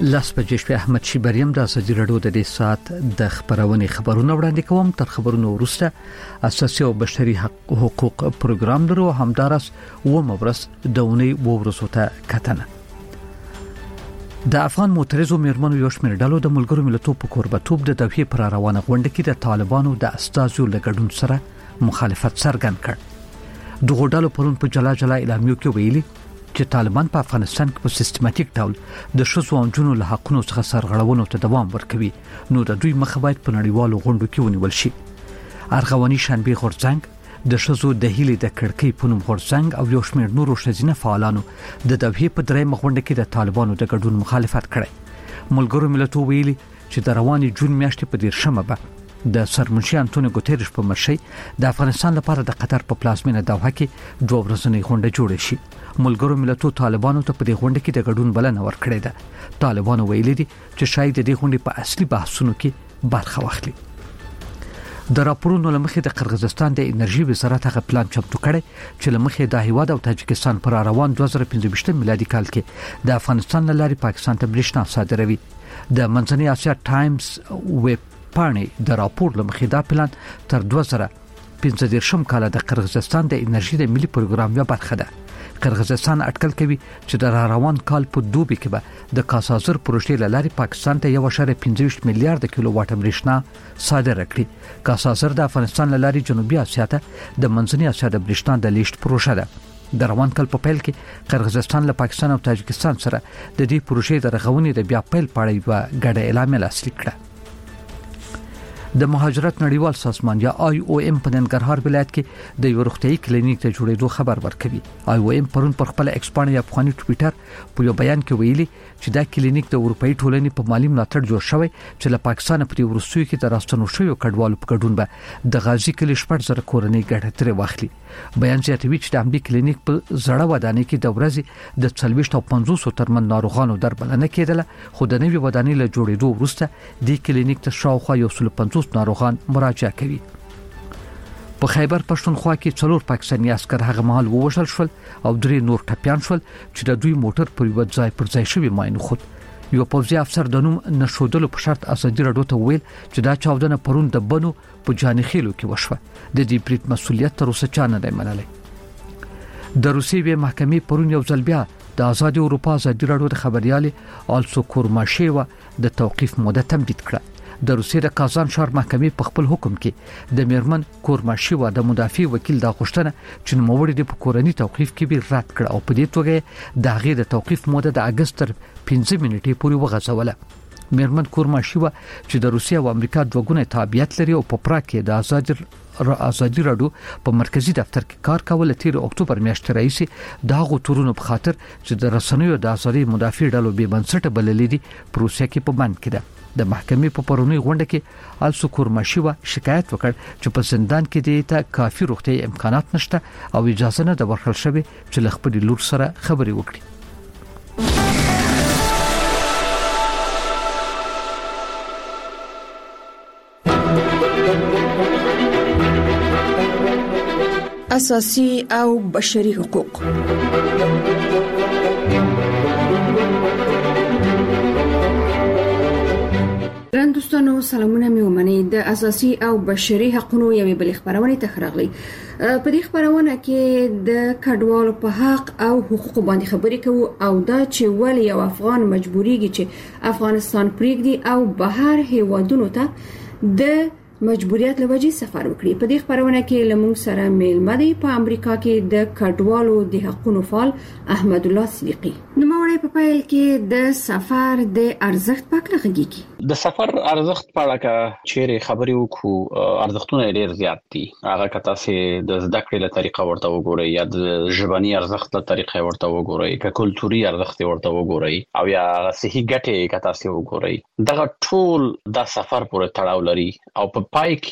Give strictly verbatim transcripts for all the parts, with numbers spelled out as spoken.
لاس بجې شپې احمد شیبریم د ازادي راډیو د دې سات د خبرونې خبرونه وړاندې کوم. تر خبرونو وروسته اساسي او بشري حقوق پروګرام درو همدارس و مبرس دونی وورسو ته کتنه. د افغان معترضو میرمنو یو شمېر ډلو د ملګرو ملتونو په قربتوب د دوحې پر روانه غونډه کې د طالبانو د استازو لګډون سره مخالفت څرګند کړ. دغه ډلو پرون په جلا جلا اعلامیو کې ویلي چې طالبان په افغانستان کې په سیستماتیک ډول د شوزو انجونو له حقونو څخه سرغړونو ته دوام ورکوي، نو د دوی مخه باید په نړیوالو غونډو کې ونیول شي. ارغواني شنبه غورځنګ د شوزو د هیلې د کړکۍ په نوم غورځنګ او یو شمېر نورو ښځینه فعالانو د دوحې په درېیمه غونډه کې د طالبانو د ګډون مخالفت کړی. ملګرو ملتونو ویلي چې د رواني جون میاشتې په دیرشمه به د سرمنشي انټونیو ګوتریش په مرشي د افغانستان لپاره د قطر په پلازمینه دوحه کې دوه ورځنۍ غونډه جوړه شي. ملګرو ملتونو طالبانو ته په دې غونډه کې د ګډون بلنه ورکړې ده. طالبانو ویلي دي چې شاید د دې غونډې په اصلي بحثونو کې برخه واخلي. د راپورونو لمخې د قرغیزستان د انرژي وزارت هغه پلان چمتو کړی چې لمخې د هیواد او تاجکستان پر روان دوه زره پنځه میلادي کال کې د افغانستان لاري پاکستان ته برېښنا صادروي. د منځنۍ اسیا ټایمز ویب پاڼې د راپور لمخې دا پلان تر دوه زره پنځه کال د قرغیزستان د انرژي د ملي پروګرام یو برخه ده. قرغیزستان اټکل کوي چې د روان کال په دوبي کې به د کاسازر پروژې لاري پاکستان ته یو اشاریه پنځه میلیارډ کیلو واټ برېښنا صادره کړي. کاسازر د افغانستان لاري جنوبي اسیا ته د منځنۍ اسیا د برېښنا د لیشت پروژه ده. د روان کال په پیل کې قرغیزستان له پاکستان او تاجکستان سره د دې پروژې د رغونې د بیا پیل په اړه یو ګډه اعلامیه لاسلیک کړه. د مهاجرت نړیوال سازمان یا آی او ام په ننګرهار ولایت کې د یو روغتيایي کلینیک ته جوړېدو خبر ورکوي. آی او ام پرون پر خپل ایکس باندې افغاني ټویټر په یو بیان کې ویلي چې دا کلینیک د اروپאי ټولنې په مالی ملاتړ جوړ شوی چې له پاکستان په ورسوي کې د راستنو شوی کډوالو په ګډون به د غازی کلی شپږ زره کورنۍ ګټه ترې واخلي. بیان زیاتوي چې د امبي کلینیک په زړه ودانۍ کې د ورځې د څلويښت او پنځوس ترمن ناروغانو درملنه کېدله، خو د نوې ودانۍ له جوړېدو وروسته د کلینیک ته شاوخوا یو سل پنځوس ناروغان مراجعه کوي. په خیبر پښتونخوا کې څلور پاکستاني عسكر هغه مهال ووژل شول او درې نور ټپيان شول چې د دوی موټر پر یو ځای پر ځای شوی ماین خود. یو پوځي افسر د نوم نشودلو په شرط ازادي راډیو ته ویل چې دا چاودنه پرون د بنو په جانخیلو کې وشوه. د دې بریټ مسولیت تر اوسه چا نه دی منلی. د روسیې محکمې پرون یو ځل بیا د آزاد اروپا ازادي راډیو د خبريالې آلسو کورماشیوا د توقيف موده تمدید کړه. د روسیې د کازان شهر محکمې په خپل حکم کې د میرمن کورماشیوا د مدافع وکیل د غوښتنه چې نوموړي د کورنۍ توقيف کې به رد کړ او په دې توګه د هغې د توقيف موده د اگست تر پنځه منټې پورې وغځوله. میرمن کورماشیوا چې د روسیې او امریکا دوه ګونې تابعیت لري او په پراګ کې د آزاد ازادي راډیو په مرکزی دفتر کې کار کول تیر اکتوبر میاشتې راځي د هغو تورونو په خاطر چې د رسنیو د ازادي مدافع ډلو به بنسټ بللې دي پروسه کې په بند کړه. د محکمې په پرونی غونډه کې آلسو کورماشیوا شکایت وکړ چې په زندان کې د ته کافي روغتي امکانات نشته او اجازه نه د ورکړل شوی چې خپل لور سره خبري وکړي. اساسي او بشري حقوق. ګران دوستانو سلامونه مې ومنئ. د اساسي او بشري حقوقو یوې بلې خبرونه ته خراغلي. په دې خبرونه کې د کډوالو په حق او حقوق باندې خبرې کوو او دا چې ولې یو افغان مجبوريږي چې افغانستان پریږدي او بهر هیوادونو ته د مجبوریت لوجې سفر وکړي. په دې خبرونه کې لمونږ سره میلمه دی په امریکا کې د کډوالو د حقوقو فعال احمد الله صدیقي. نو موري په پیل کې د سفر د ارزښت په اړه غږیږي. د سفر ارزښت په اړه که چیرې خبرې وکړو ارزښتونه ډېر زیات دي. هغه کته چې د زده کړې له طریقه ورته وګورئ یا د ژبني ارزښت له طریقه ورته وګورئ، که کلتوري ارزښت ورته وګورئ او یا صحي ګټې کته چې وګورئ، دغه ټول د سفر پورې تړاو لري او په پای کې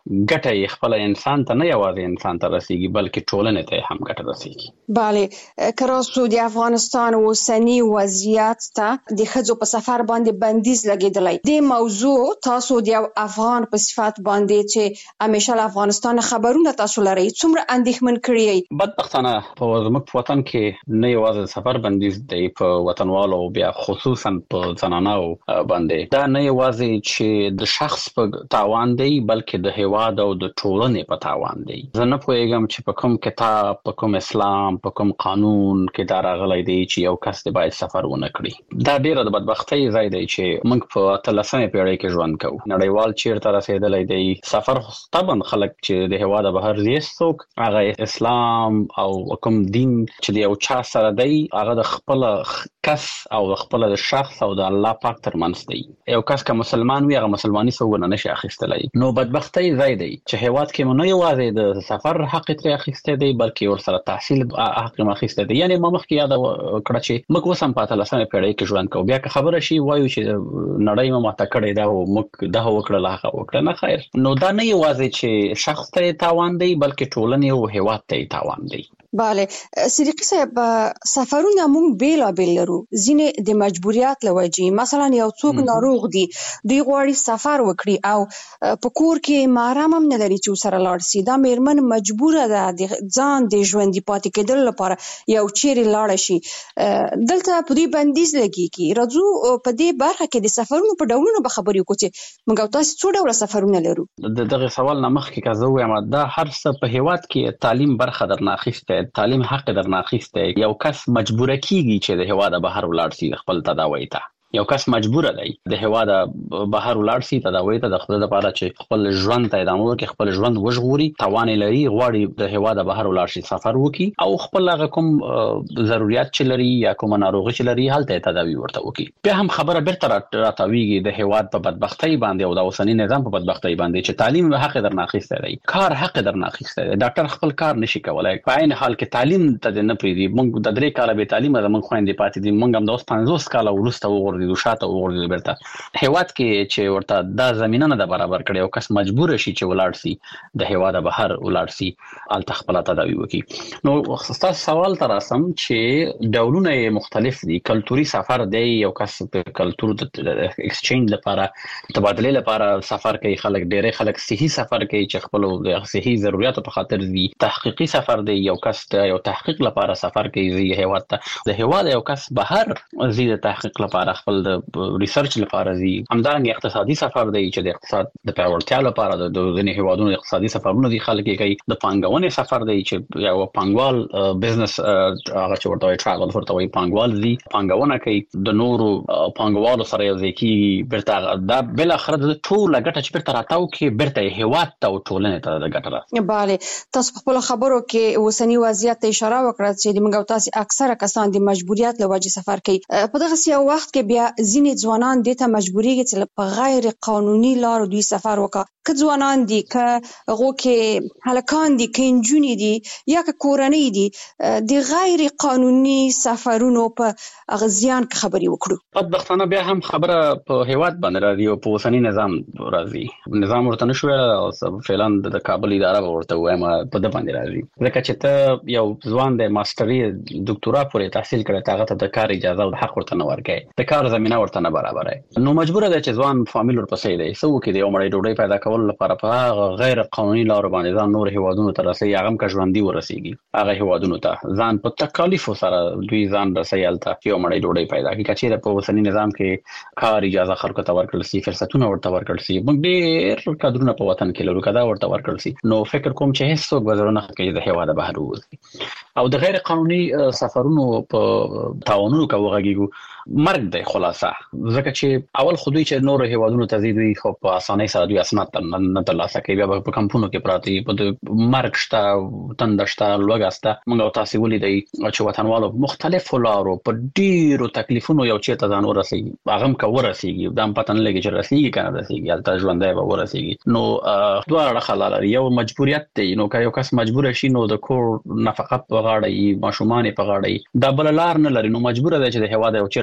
ګټه خپل انسان ته نه یوازې انسان ته رسیږي بلکې ټولنې ته هم ګټه رسیږي. بله کراسو د افغانستان اوسنی وضعیت ته د ښځو په سفر باندې بندیز لګیدلی. د موضوع تاسو د یو افغان په صفت باندې چې همیشه له افغانستان خبرونه تاسو لرئ څومره اندېښمن کړی؟ بدبختانه په زموږ په وطن کې نه یوازې سفر بندیز دی په وطنوالو بیا خصوصا په زنانو باندې. دا نه یوازې چې د شخص په تاوان دی بلکې د هیواد او د ټولنې په تاوان دی. زه نه پوهیږم چې په کوم کتاب په کوم اسلام په کوم قانون کې دا راغلی دی چې یو کس د باید سفر ونه کړي. دا ډیره د بدبختۍ ځای دی چې موږ په اتلسمه پیړۍ کې ژوند کوو. نړیوال چیرته رسیدلی دی سفر طبعا خلک چې د هیواد بهر دي څوک هغه اسلام او کوم دین چې د یو چا سره دی هغه د خپل کس او خپل د شخص او د الله پاک ترمنځ دی. یو کس که مسلمان وي هغه مسلمانۍ څوک نه نشي اخیستلی. نو بدبختۍ ځای دی چې هیواد کې نه یوازې د سفر حق ترې اخیسته دی بلکې ورسره تحصیل حق هم اخیسته دی. یعنی ما مخکې یاد کړه چې موږ اوس هم په اتلسمه پیړۍ کې ژوند کوو. بیا که خبره شي وایو چې نړۍ مو ماته کړې ده او موږ دا وکړل هغه وکړه نه خیر. نو دا نه یوازې چې شخص ته تاوان دی بلکې ټولنې او هیواد ته تاوان دی. بله صدیقی صاحب سفرونه مونږ بیلا بیل لرو. ځینې د مجبوریت لوجې مثلا یو څوک ناروغ دی دوی غواړي سفر وکړي او په کور کې محرم هم نه لري چې سره لاړ شي. دا میرمن مجبوره ده د ځان د ژوندي پاتې کېدل لپاره یو چیرې لاړ شي. دلته په دې بندیز لګیږي. راځو په دې برخه کې د سفرونو په ډولونو به خبرې وکړو چې موږ او تاسو څو ډول سفرونه لرو. د دغه سوال نه مخکې که زه وایم دا هر څه په هیواد کې تعلیم برخه درنه اخیسته تعلیم حق درنه اخیسته. یو کس مجبور کیږي چې د هیواد بهر ولاړ شي خپل تداوی ته. یو کس مجبور دی د هیواد بهر ولاړ شي تداوی ته د خپل لپاره چې خپل ژوند ته ادامه ورکړي خپل ژوند وژغوري توان لري غواړي د هیواد بهر ولاړ شي سفر وکړي او خپل هغه کوم ضرورت چې لري یا کوم ناروغي چې لري هلته تداوی ورته وکړي. بیا هم خبره بیرته راتاویږي د هیواد په بدبختۍ باندې او د اوسنی نظام په بدبختۍ باندې چې تعلیم حق درنه اخیسته دی کار حق درنه اخیسته دی. ډاکټر خپل کار نشي کولای په عین حال کې تعلیم ته نه پریدي. موږ د درې کاله به تعلیم زموږ خويندې پاتې دي. موږ هم د اوس پنځوس کاله وروسته وګورئ د شاته وګورئ بیرته هیواد کې چې ورته دا زمينه نه برابر کړي او کس مجبور شي چې ولاړ شي د هیواد بهر ولاړ شي الته خپل تداوی وکړي. نو تاسو سوال تر اسم چې ډولونه مختلف دي. کلتوري سفر دی یو کس په کلتور د ایکسچینج لپاره تبادله لپاره سفر کوي. خلک ډېر خلک صحي سفر کوي چې خپل د صحي ضرورتو په خاطر دي. تحقیقي سفر دی یو کس یو تحقیق لپاره سفر کوي زی هیواد ته د هیواد یو کس بهر زی د تحقیق لپاره خپل د ریسرچ لپاره زی. همدارنګه اقتصادي سفر دی چې د اقتصاد د پیاوړتیا لپاره د ځینې هیوادونو اقتصادي سفرونه دي خلک کوي. د پانګونې سفر دی چې یو پانګوال بزنس هغه چې ورته ټراول ورته وي پانګوال زی پانګونه کوي د نورو پانګوالو سره یو ځای کې برته دا بل اخر د ټول غټه چې برته راتاو کې برته هیواد ته او ټولنې ته د ګټه راځي. bale تاسو په خپل خبرو کې اوسنی وضعیت ته اشاره وکړه چې د موږ تاسو اکثره کسان د مجبوریت له وجې سفر کوي. په دغه یو وخت کې بیا ځینې ځوانان د ته مجبوریږي چې په غیر قانوني لارو دوی سفر وکړي. که ځوانان دي که هغه کې هلکان دي که نجونې دي یا که کورنۍ دي د غیر قانوني سفرونو په غزيان کې خبري وکړو. بدبختانه بیا هم خبره په هیواد باندې راځي او په اوسنی نظام راځي. نظام ورته نشو او فعلا د کابل اداره ورته وایم په د باندې راځي. ځکه چې ته یو ځوان د ماستري ډاکټورا پورې تحصیل کړی هغه ته د کار اجازه او حق ورته نه ورکړي. د کار زمينه ورته نه برابرای. نو مجبور دی چې ځوان فامیل ورپسې دی سو کې دی او مړی ډوډۍ پیدا کول لپاره په غیر قانوني لارو باندې ځان نور هیوادونو ته رسي. هغه که ژوندۍ ورسیږي هغه هیوادونو ته ځان په تکالیف سره دوی ځان رسیالته یو مړی ډوډۍ پیدا کی. کچې په اوسنی نظام کې کار اجازه خلکو ته ورکړل شي فرصتونه ورته ورکړل شي. موږ ډېر کډرونه په وطن کې لرو کدا ورته ورکړل شي. نو فکر کوم چې هیڅ څوک وزرونه کوي د هیواد بهر وځي او د غیر قانوني سفرونو په تعاونونو کوغږیږي مرګ دی خلاصه. ځکه چې اول خودی چې نور هیوادونو ته زیدوي خو په اسانۍ سره دوی اسناد نه ترلاسه کوي. بیا په کمپونو کې پراتی په مرګ شته تندشته لوګاسته. موږ تاسو ولیدای چې وطنوالو مختلف لارو په ډیرو تکلیفونو یو چیرته ځان ورسیږي هغه هم کا ورسیږي دا پته نه لګي چې رسیږي کنه رسیږي البته ژوندۍ به ورسیږي. نو دوه اړخ لري. یو مجبوریت دی نو که یو کس مجبور شي نو د کور نفقت په غاړه ماشومان په غاړه دا بل لار نه لري. نو مجبور دی چې د هوا د یو چیرته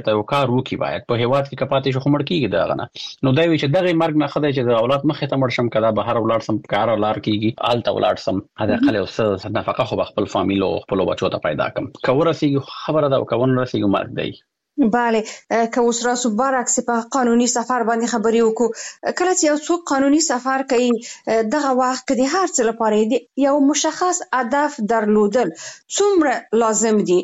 چرته یو کار وکي باید په هیواد کې کپاتې شو خمړ کیږي دا غنه نو دا وی چې دغه مرګ نه خدای چې د اولاد مخې ته مړ شم کله بهر ولار سم کار ولار کیږي آلته ولار سم هدا خل او نفقه خو خپل فامیل او خپل بچو ته پیدا کم کورسیږي خبره دا کون رسیږي مرګ دی. بله که اوس راسو برعکس په قانوني سفر باندې خبرې وکړو کله چې یو څوک قانوني سفر کوي دغه وخت کې د هر څه لپاره یو مشخص هدف درلودل څومره لازم دي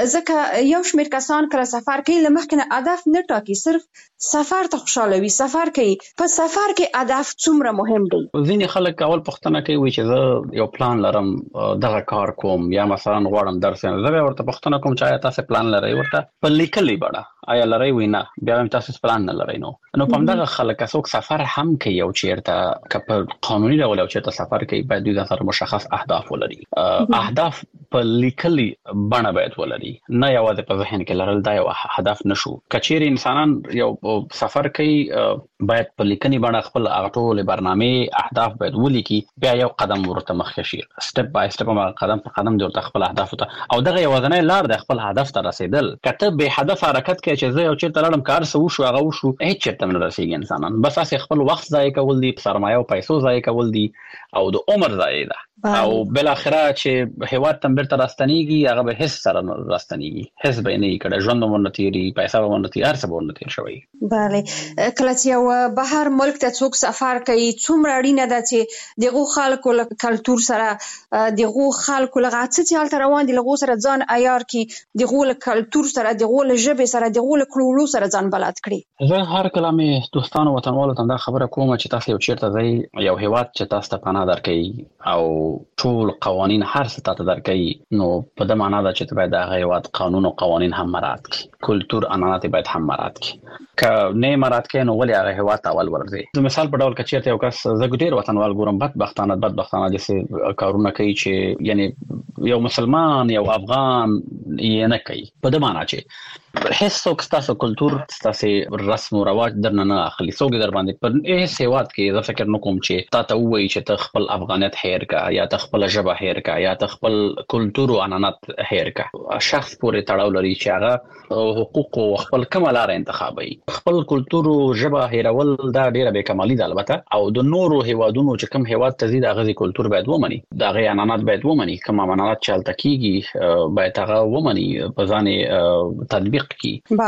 ځکه یو شمېر کسان کله سفر کوي له مخکې نه هدف نه ټاکي صرف سفر ته خوشاله وي سفر کوي په سفر کې هدف څومره مهم دی. ځینې خلک اول پوښتنه کوي چې زه یو پلان لرم دغه کار کوم یا مثلا غواړم درس زه ورته پوښتنه کوم چې تاسو پلان لرئ ورته په لیکلي بڑا آیا لري وینا بیا هم تاسو پلان نه لرئ نو نو په دغه خلک څوک سفر هم کوي او چیرته کپ قانوني ډول او چیرته سفر کوي باید دوی د مشخص اهداف ولري اهداف په لیکلي بڼه باید ولري نه یوازې په ذهن کې لرل دا یو هدف نشو کچېر انسانان یو سفر کوي باید په لیکني بڼه خپل اغټول برنامه اهداف باید ولیکي بیا یو قدم ورته مخکې شي سټپ بای سټپ قدم په قدم د خپل اهداف ته او دغه یوازنۍ لار د خپل هدف ته رسیدل کته به هدف حرکت کې چې زه یو چیرته لړم کار سو شو هغه وشو هیڅ چیرته نه رسیږي انسانان بس اسه خپل وخت ضایع کول دي سرمایه او پیسو ضایع کول دي او د عمر ضایع ده او بل اخره چې هیواد تمبر تر راستنیږي هغه به هیڅ سره راستنیږي هیڅ به نه کړه ژوند ورنتيري پیسې ورنتي هر څه ورنتي شوی. بله کله چې یو بهر ملک ته څوک سفر کوي څومره اړینه ده چې دغه خلکو کلچر سره دغه خلکو لغه څه حالت روان دي لغه سره ځان عیار کی دغه کلچر سره دغه ژبه سره دغه کلوړو سره ځان بلد کړي. زه هر کلمه دوستانو وطنوالو ته دا خبره کوم چې تاسو یو چیرته ځئ یو هیواد چې تاسو ته پناه درکړي او ټول قوانين هر څه ته درکړي نو په دې معنی دا چې باید هغه هیواد قانون او قوانين هم مراعات کړي کلچر عنعنات باید هم مراعات کړي ک نه مراعات کړي نو ولې هغه هیواد ته اول ورځي. د مثال په ډول کې چیرته یو کس زګډیر وطنوال ګورم بدبختانه بدبختانه چې کارونه کوي چې یعنی یو مسلمان یو افغان یې نه کوي په دې معنی چې هیڅ څوک تاسو کلچر تاسو رسم او رواج درنه نه اخلي څوک در باندې پر هیڅ هیواد کې زه فکر نکوم چې تا ته وایي چې ته خپل افغانیت هیر کا یا ته خپل ژبه هیر کا یا ته خپل کلچر او عنعنات هیر کا شخص پورې تړاو لري چې هغه حقوق او خپل کمالار انتخابي خپل کلچر او ژبه هیرول دا ډیره به کمالي ده البته او د نورو هیوادونو چې کوم هیواد تزيد غزي کلچر باید ومني دا غي عنعنات باید ومني کوم عنعنات چالت کیږي باید هغه ومني په ځان تطبیق کی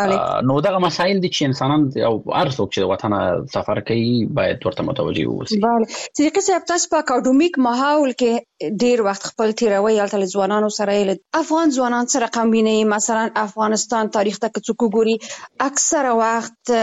نو دغه مسائل دي چې انسانان او ارزو چې وطن سفر کوي باید ورته متوجي وي. بله چې کله تاسو په اکاډمیک ماحول کې ډیر وخت خپل تیروي الته ځوانانو سره افغان ځوانان سره کمبینه مثلا افغانستان تاریخ ته څوک ګوري اکثره وخت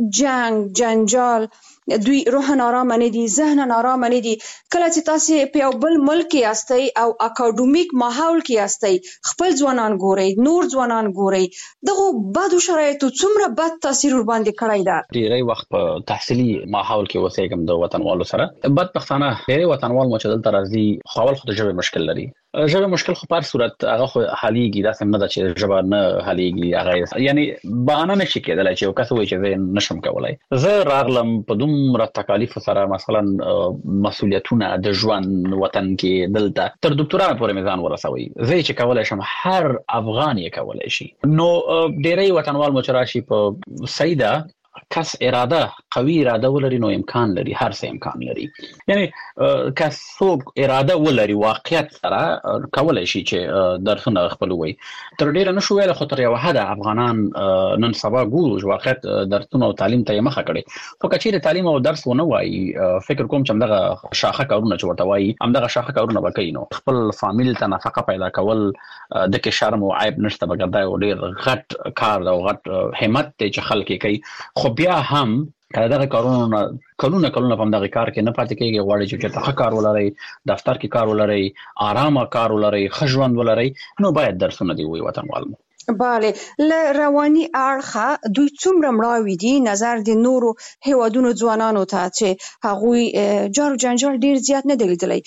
جنگ جنجال دوی روحن آرام نه دي ذهن آرام نه دي کله چې تاسو په یو بل ملک کې یاستئ او اکاډمیک ماحول کې یاستئ خپل ځوانان ګورئ نور ځوانان ګورئ دغه بدو شرایطو څومره بد تاثیر ور باندې کړی دا ډیری وخت په تحصیلي ماحول کې وسېګم د وطنوالو سره بدبختانه ډیری وطنوال مو چې دلته راځي خپل خود ژبه مشکل لري ژبه مشکل خو پر صورت هغه خو حاليږي دا سم نه ده چې ژبه نه حاليږي هغه یعنی بهانه نشي کېدلای چې کس وایي چې نشم کولای زه راغلم په دومره تکالیف سره مثلا مسولیتونه د ژوند وطن کې دلته تر ډاکټرانو پورې میزان ورسوي زه چې کولای شم هر افغان یې کولای شي نو ډیری وطنوال مو چرشي په سیده کس اراده قوي اراده ولري نو امکان لري هر څه امکان لري یعنی کس څوک اراده ولري واقعیت سره کولای شي چې درسونه خپل وي تر ډیره نشو ویل خو تر یو حد افغانان نن سبا ګورو چې واقعیت درسونه او تعلیم ته مخه کړي خو کچېره تعلیم او درس ونه وایي فکر کوم چې همدغه شاخه کارونه چې ورته وایي همدغه شاخه کارونه وکړي نو خپل فامیل ته نفقه پیدا کول د کې شرم او عیب نشته بګردای او ډیر غټ کار او غټ همت چې خلک کوي خو بیا هم کله دغه کارونه کلونه کلونه په دغه کار کې نه پاتې کېږي غواړي چې ته کار ولري دفتر کې کار ولري آرامه کار ولري خجوند ولري نو باید درسونه دی وي وطنوال. بله ل رواني اړخه دوی څومره مړاوي دي نظر د نورو هیوادونو ځوانانو ته چې هغوی جار جنجال ډیر زیات نه دی لیدلی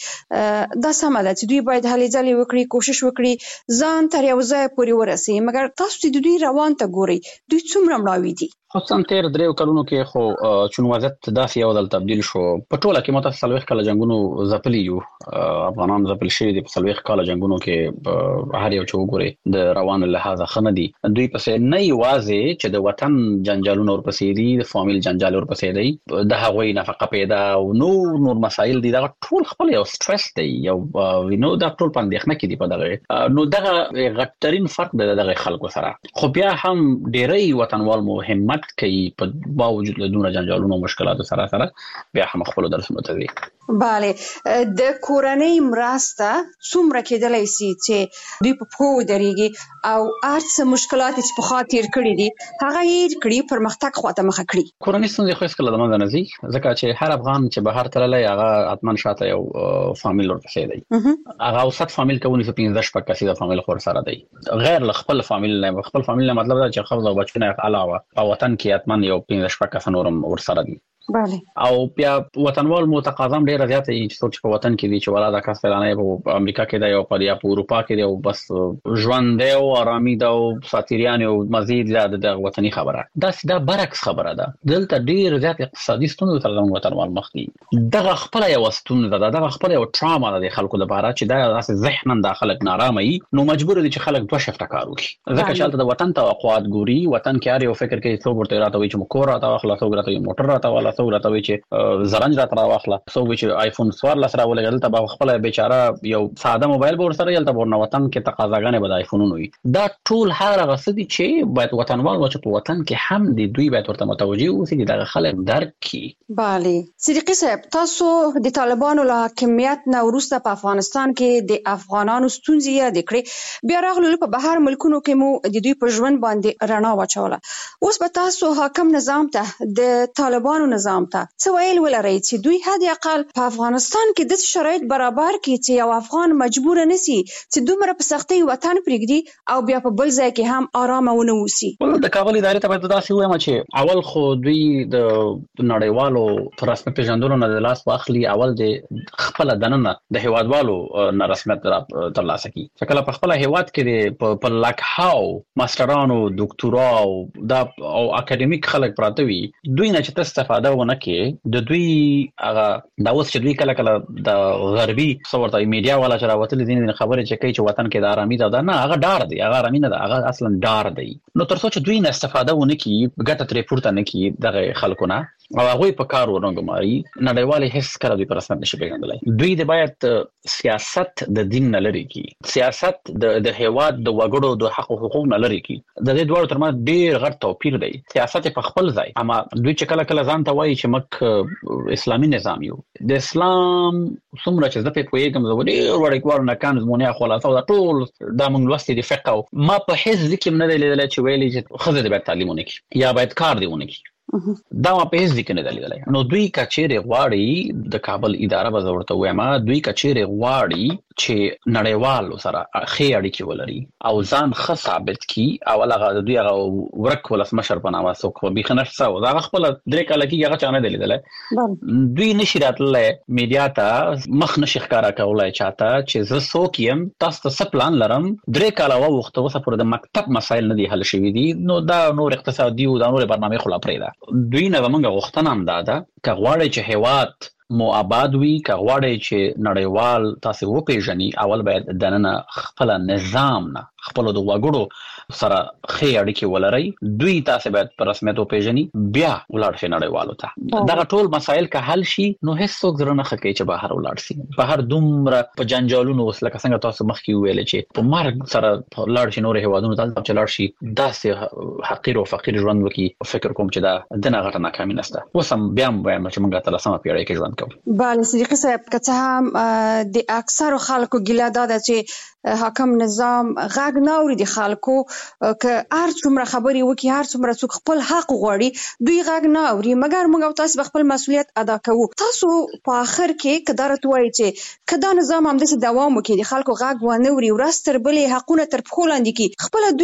دا سمه ده چې دوی باید هلې ځلې وکړي کوشش وکړي ځان تر یو ځای پورې ورسي مګر تاسو د دوی روان ته ګورئ دوی څومره مړاوي دي خصوصا تیر دریو کلونو کې خو چون وضعیت داسې یو ډول تبدیل شو په ټوله کې متأسفانه کله جنگونو ځپلي یو افغانان ځپل شوی دي په سلويخ کال جنگونو کې هر یو چې وګوري د روان لحاظه خندي دوی پسې نه یوازې چې د وطن جنجالونو ورپسې دي د فامیل جنجال ورپسې دي د هغوی نفقه پیدا او نور نور مسایل دي دا ټول خپل یو سټرس دی یو وینو دا ټول پاندېخنه کې دي په دغه نو دغه غټرین فرق د دغه خلکو سره خو بیا هم ډېری وطنوال مهمت کوي په باوجود له دونه جنجالونو او مشکلاتو سره سره بیا هم خپل درسونه ته دي. bale د کورنۍ مرسته څومره کېدلای شي چې دوی په پوه درېږي او ارڅ مشکلات چې په خاطر کړی دي هغه یې کړی پرمختګ خواته مخه کړی. کورنۍ ستونزې خو هیڅکله د منځه نه ځي ځکه چې هر افغان چې بهر تللی هغه اتمن شاته یو فامیل ورپسې دی هغه اوسط فامیل کوي چې پنځه شپږ کسي د فامیل خور سره دی غیر له خپل فامیل نه خپل فامیل نه مطلب دا چې خپل د بچو نه علاوه په وطن کې اتمن یو پنځه شپږ کس نورم ور سره دي. bale او بیا وطنوال متقاضم ډیر زیات چې څوک په وطن کې دي چې ولاده کس فلانه په امریکا کې دی او په یا په اروپا کې دی او بس ژوند دی او آرامي دی او ساتيريان او مزید زیات د وطني خبره دا سیده برعکس خبره ده دلته ډیر زیات اقتصادي ستونزې تر موږ وطنوال مخ دي دغه خپل یو ستونزه ده دغه خپل یو ټراما ده د خلکو لپاره چې دا داسې ذهنن داخله نارامه وي نو مجبور دي چې خلک دوه شفته کار وکړي ځکه چې هلته د وطن توقعات ګوري وطن کې هر یو فکر کوي څو ورته راته وي چې مکور راته واخلا څو راته موټر راته والا څو راته چې زرنج را تر واخله سو چې آیفون څوار لسره ولګل ته په خپل بیچاره یو ساده موبایل به ورسره یلته ورنه وطن کې تقاضاګانې به د آیفونونو وي دا ټول هغه غسدي چې باید وطنوال او چې په وطن کې هم دي دوی باید ورته متوجي اوسي چې د خلک درک کی. bale صدیقي صاحب تاسو د طالبانو له حاکمیت نه وروسته په افغانستان کې د افغانانو ستونزې یاد کړې بیا راغلو په بهر ملکونو کې مو د دوی په ژوند باندې رڼا واچوله اوس به تاسو حاکم نظام ته د طالبانو نظام ته څه ویل ولرئ چې دوی حد اقل په افغانستان کې د شرایط برابر کړي چې یو افغان مجبور نه سي چې دومره په سختۍ وطن پرېږدي او بیا په بل ځای کې هم آرام ونه اوسي. ول د کابل ادارې ته باید داسې وایم چې اول خو دوی د نړیوالو پر رسمي پیژندلو نه د لاس واخلي اول د خپل دننه د هیوادوالو نه رسمیت ترلاسه کړي چې کله په خپل هیواد کې په لاک هاو ماسترانو ډاکټورا او د او اکیډمیک خلک پراته وي دوی نه چې استفاده ونه کوي د دوی هغه دا اوس چې دوی کله کله د غربي صورت میډیا والا چې راوتل دي نه خبره چې کوي چې وطن کې د آرامي ده نه هغه ډار دی هغه آرامي نه ده هغه اصلا ډار دی نو تر څو چې دوی نه استفاده ونه کوي ګټه ترې پورته نه کوي دغه خلکونه او هغه په کار ورنګماري نړیوال هیڅ کله دوی پر رسمیت نشي پیژندلای دوی د باید سیاست د دین نه لري کی سیاست د د هیواد د وګړو د حق او حقوق نه لري کی د دې دوه ترمنځ ډیر غټ توپیر دی سیاست په خپل ځای اما دوی چې کله کله ځان ته وایي چې مک اسلامي نظام یو د اسلام څومره چې زه په پیغام زه ډیر وړي کور نه کان زمونږه خلاصو دا ټول د موږ لوستي د فقه ما په هیڅ ذکر نه دی لیدل چې ویلي چې خزه د تعلیمونه کی یا باید کار دیونه کی دا ما په هیڅ ذکر نه دی لیدل نو دوی کچېره غواړي د کابل اداره به ورته وایم دوی کچېره غواړي چې نړیوال سره خې اړیکې ولري او ځان ښه ثابت کی او هغه دوی هغه ورک ولس مشر په نامه څوک به خنرسه او دا خپل درې کاله کې هغه چانه دی لیدل دوی نشي راتللی میډیا ته مخ نشي ښکارا کولای چاته چې زه څوک یم تاسو ته څه پلان لرم درې کاله وخت اوسه پر د مکتب مسایل نه دي حل شوي دي نو دا نور اقتصادي او دا نور برنامه خلا پرې ده دوی نه موږ غوښتنه هم داده که غواړي چې هیواد مو آباد وي که غواړي چې نړیوال تاسو وپیژني اول باید دننه خپل نظام نه خپل د وګړو سره خې اړیکې ولري دوی تاسو باید په رسمیت وپیژني بیا ولاړ شي نړیوالو ته دا ټول مسایل که حل شي نو هیڅ څوک زړه نه خکې چې بهر ولاړ شي بهر دومره په جنجالونو وس لکه څنګه تاسو مخکې ویل چې په مرګ سره ولاړ شي نور هیوادونو ته چې لاړ شي داسې حقیر او فقیر ژوند وکي فکر کوم چې دا دنه غټه ناکامي نشته وسم بیا وایم چې موږ ته لسمه پیړۍ کې ژوند کوو. bale صدیقي صاحب که څه هم د اکثرو خلکو ګیله دا ده چې حاکم نظام غږ نه اوري د خلکو که هر څومره خبرې وکړي هر څومره څوک خپل حق غواړي دوی غږ نه اوري مګر موږ او تاسو خپل مسؤلیت ادا کوو تاسو په اخر کې قدرت وایي چې کدا نظام هم د دوام وکړي د خلکو غږ ونه اوري ورستر بلې حقونه تر پخو لاندې کی خپل دوی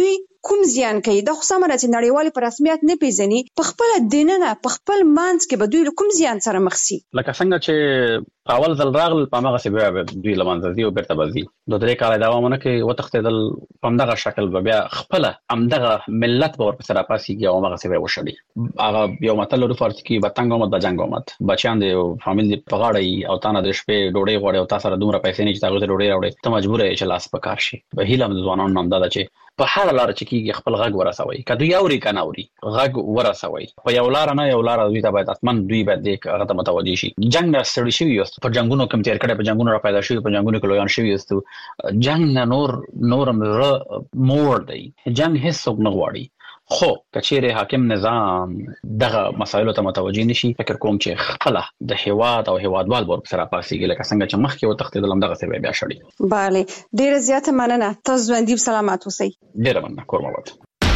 کوم زیان کوي؟ د خو سمره چې نړیوال په رسمیت نه پیژني په خپل دیننه په خپل مانس کې به دوی کوم زیان سره مخ شي؟ لکه څنګه چې اول ځل راغل په هغه څه به دوی لمانځي او بیرته بځي د درې کال دوامونه کې وتښتیدل په همدغه شکل به بیا خپل همدغه ملت به ورپسې راپاسيږي او هغه څه به وشړي. هغه یو متل ورو فرض کی بتنګ او د جنگ اومد بچیان دی فامیل دی په غاړه او تانه د شپې ډوډۍ غوړي او تاسو سره دومره پیسې نه چې تاسو ته ډوډۍ راوړي ته مجبور یې چې لاس په کار شي. به هیله د ځوانانو نام دا چې په هر لار چې کیږي خپل غږ ورسوي کدو یوري کنه اوري غږ ورسوي په یو لار نه یو لار دوی ته باید اتمن دوی باید د هغه ته متوجي شي. جنگ نه ستړي شي یو په جنگونو کې تیر کړي په جنگونو را پیدا شي په جنگونو کې لویان شي یو جنگ نه نور نورم مور دی جنگ هیڅ څوک نه غواړي. خو کچېره حاکم نظام دغه مسایلو ته متوجي نشي فکر کوم چې خپل د هیواد او هیوادوال ور سره پاسيږي لکه څنګه چې مخکې و تختیدل هم دغه څه بیا شړي. bale ډیره زیاته مننه تاسو باندې سلامات اوسئ. ډیره مننه کورموات.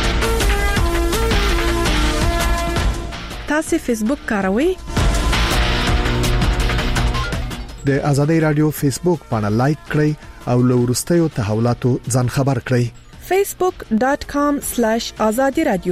تاسو فیسبوک کاروئ؟ د ازادي رادیو فیسبوک باندې لایک کړئ او له ورستیو تحولاتو ځان خبر کړئ. facebook dot com slash azadi radio.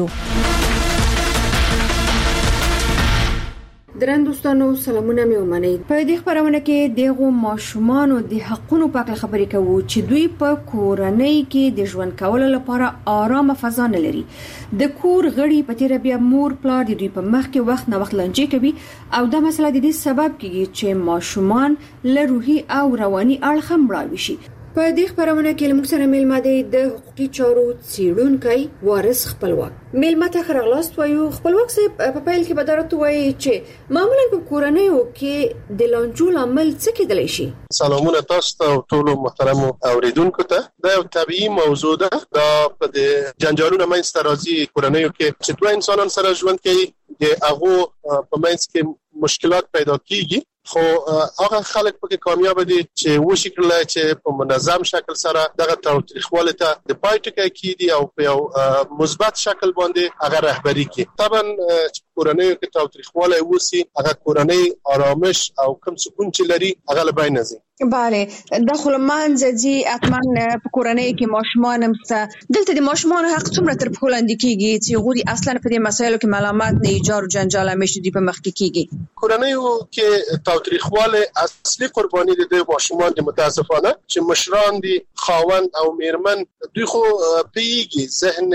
درن دوستانو سلامونه مې ومنئ. په دې خبرونه کې دغه ماشومان د حقونو په اړه خبرې کوو چې دوی په کورنۍ کې د ژوند کولو لپاره آرامه فضا نه لري. د کور غړي په تیر بیا مور پلار د دوی په مخ کې وخت نه وخت لنجې کوي او دا مسله د دې سبب کیږي چې ماشومان له روحي او رواني اړخ هم مړاوي شي. په دې خبرونه کې موږ سره میلمه دی د حقوقي چارو څیړونکی وارث خپلواک. میلمه ته خرغلاست وایو. خپلواک صاحب په پیل کې بدرت وایي چې معمولا په کورنیو کې د لانجو عمل څه کېدلی شي؟ سلامونه تاسو ته ټول محترم اوریدونکو ته. دا یو طبيعي موضوع ده. دا په جنجالونو منځ راځي کورنیو کې چې دوه انسانان سره ژوند کوي د هغه په منځ کې مشکلات پیدا کیږي. خو هغه خلک پکې کامیاب دي چې وشي کړل چې په منظم شکل سره دغه تاریخواله ته د پایټکې کیدی او په یو مثبت شکل باندې هغه رهبری کوي. طبعا چې کورنۍ کې تاریخواله وسی هغه کورنۍ آرامش او کم سکون چې لري هغه لبای نه زی. bale داخل منځي اتمن په کورنۍ کې ماشومان هم دلته د ماشومان حق څومره تر په لاندې کیږي چې غوړي اصلا په دې مسایلو کې معلومات نه ایجار جنجال همیشه دی په مخ کې کیږي. کورنۍ کې تاریخواله اصلي قرباني د ماشومان د متاسفانه چې مشران دي خاوند او میرمن دوی خو پیږي ذهن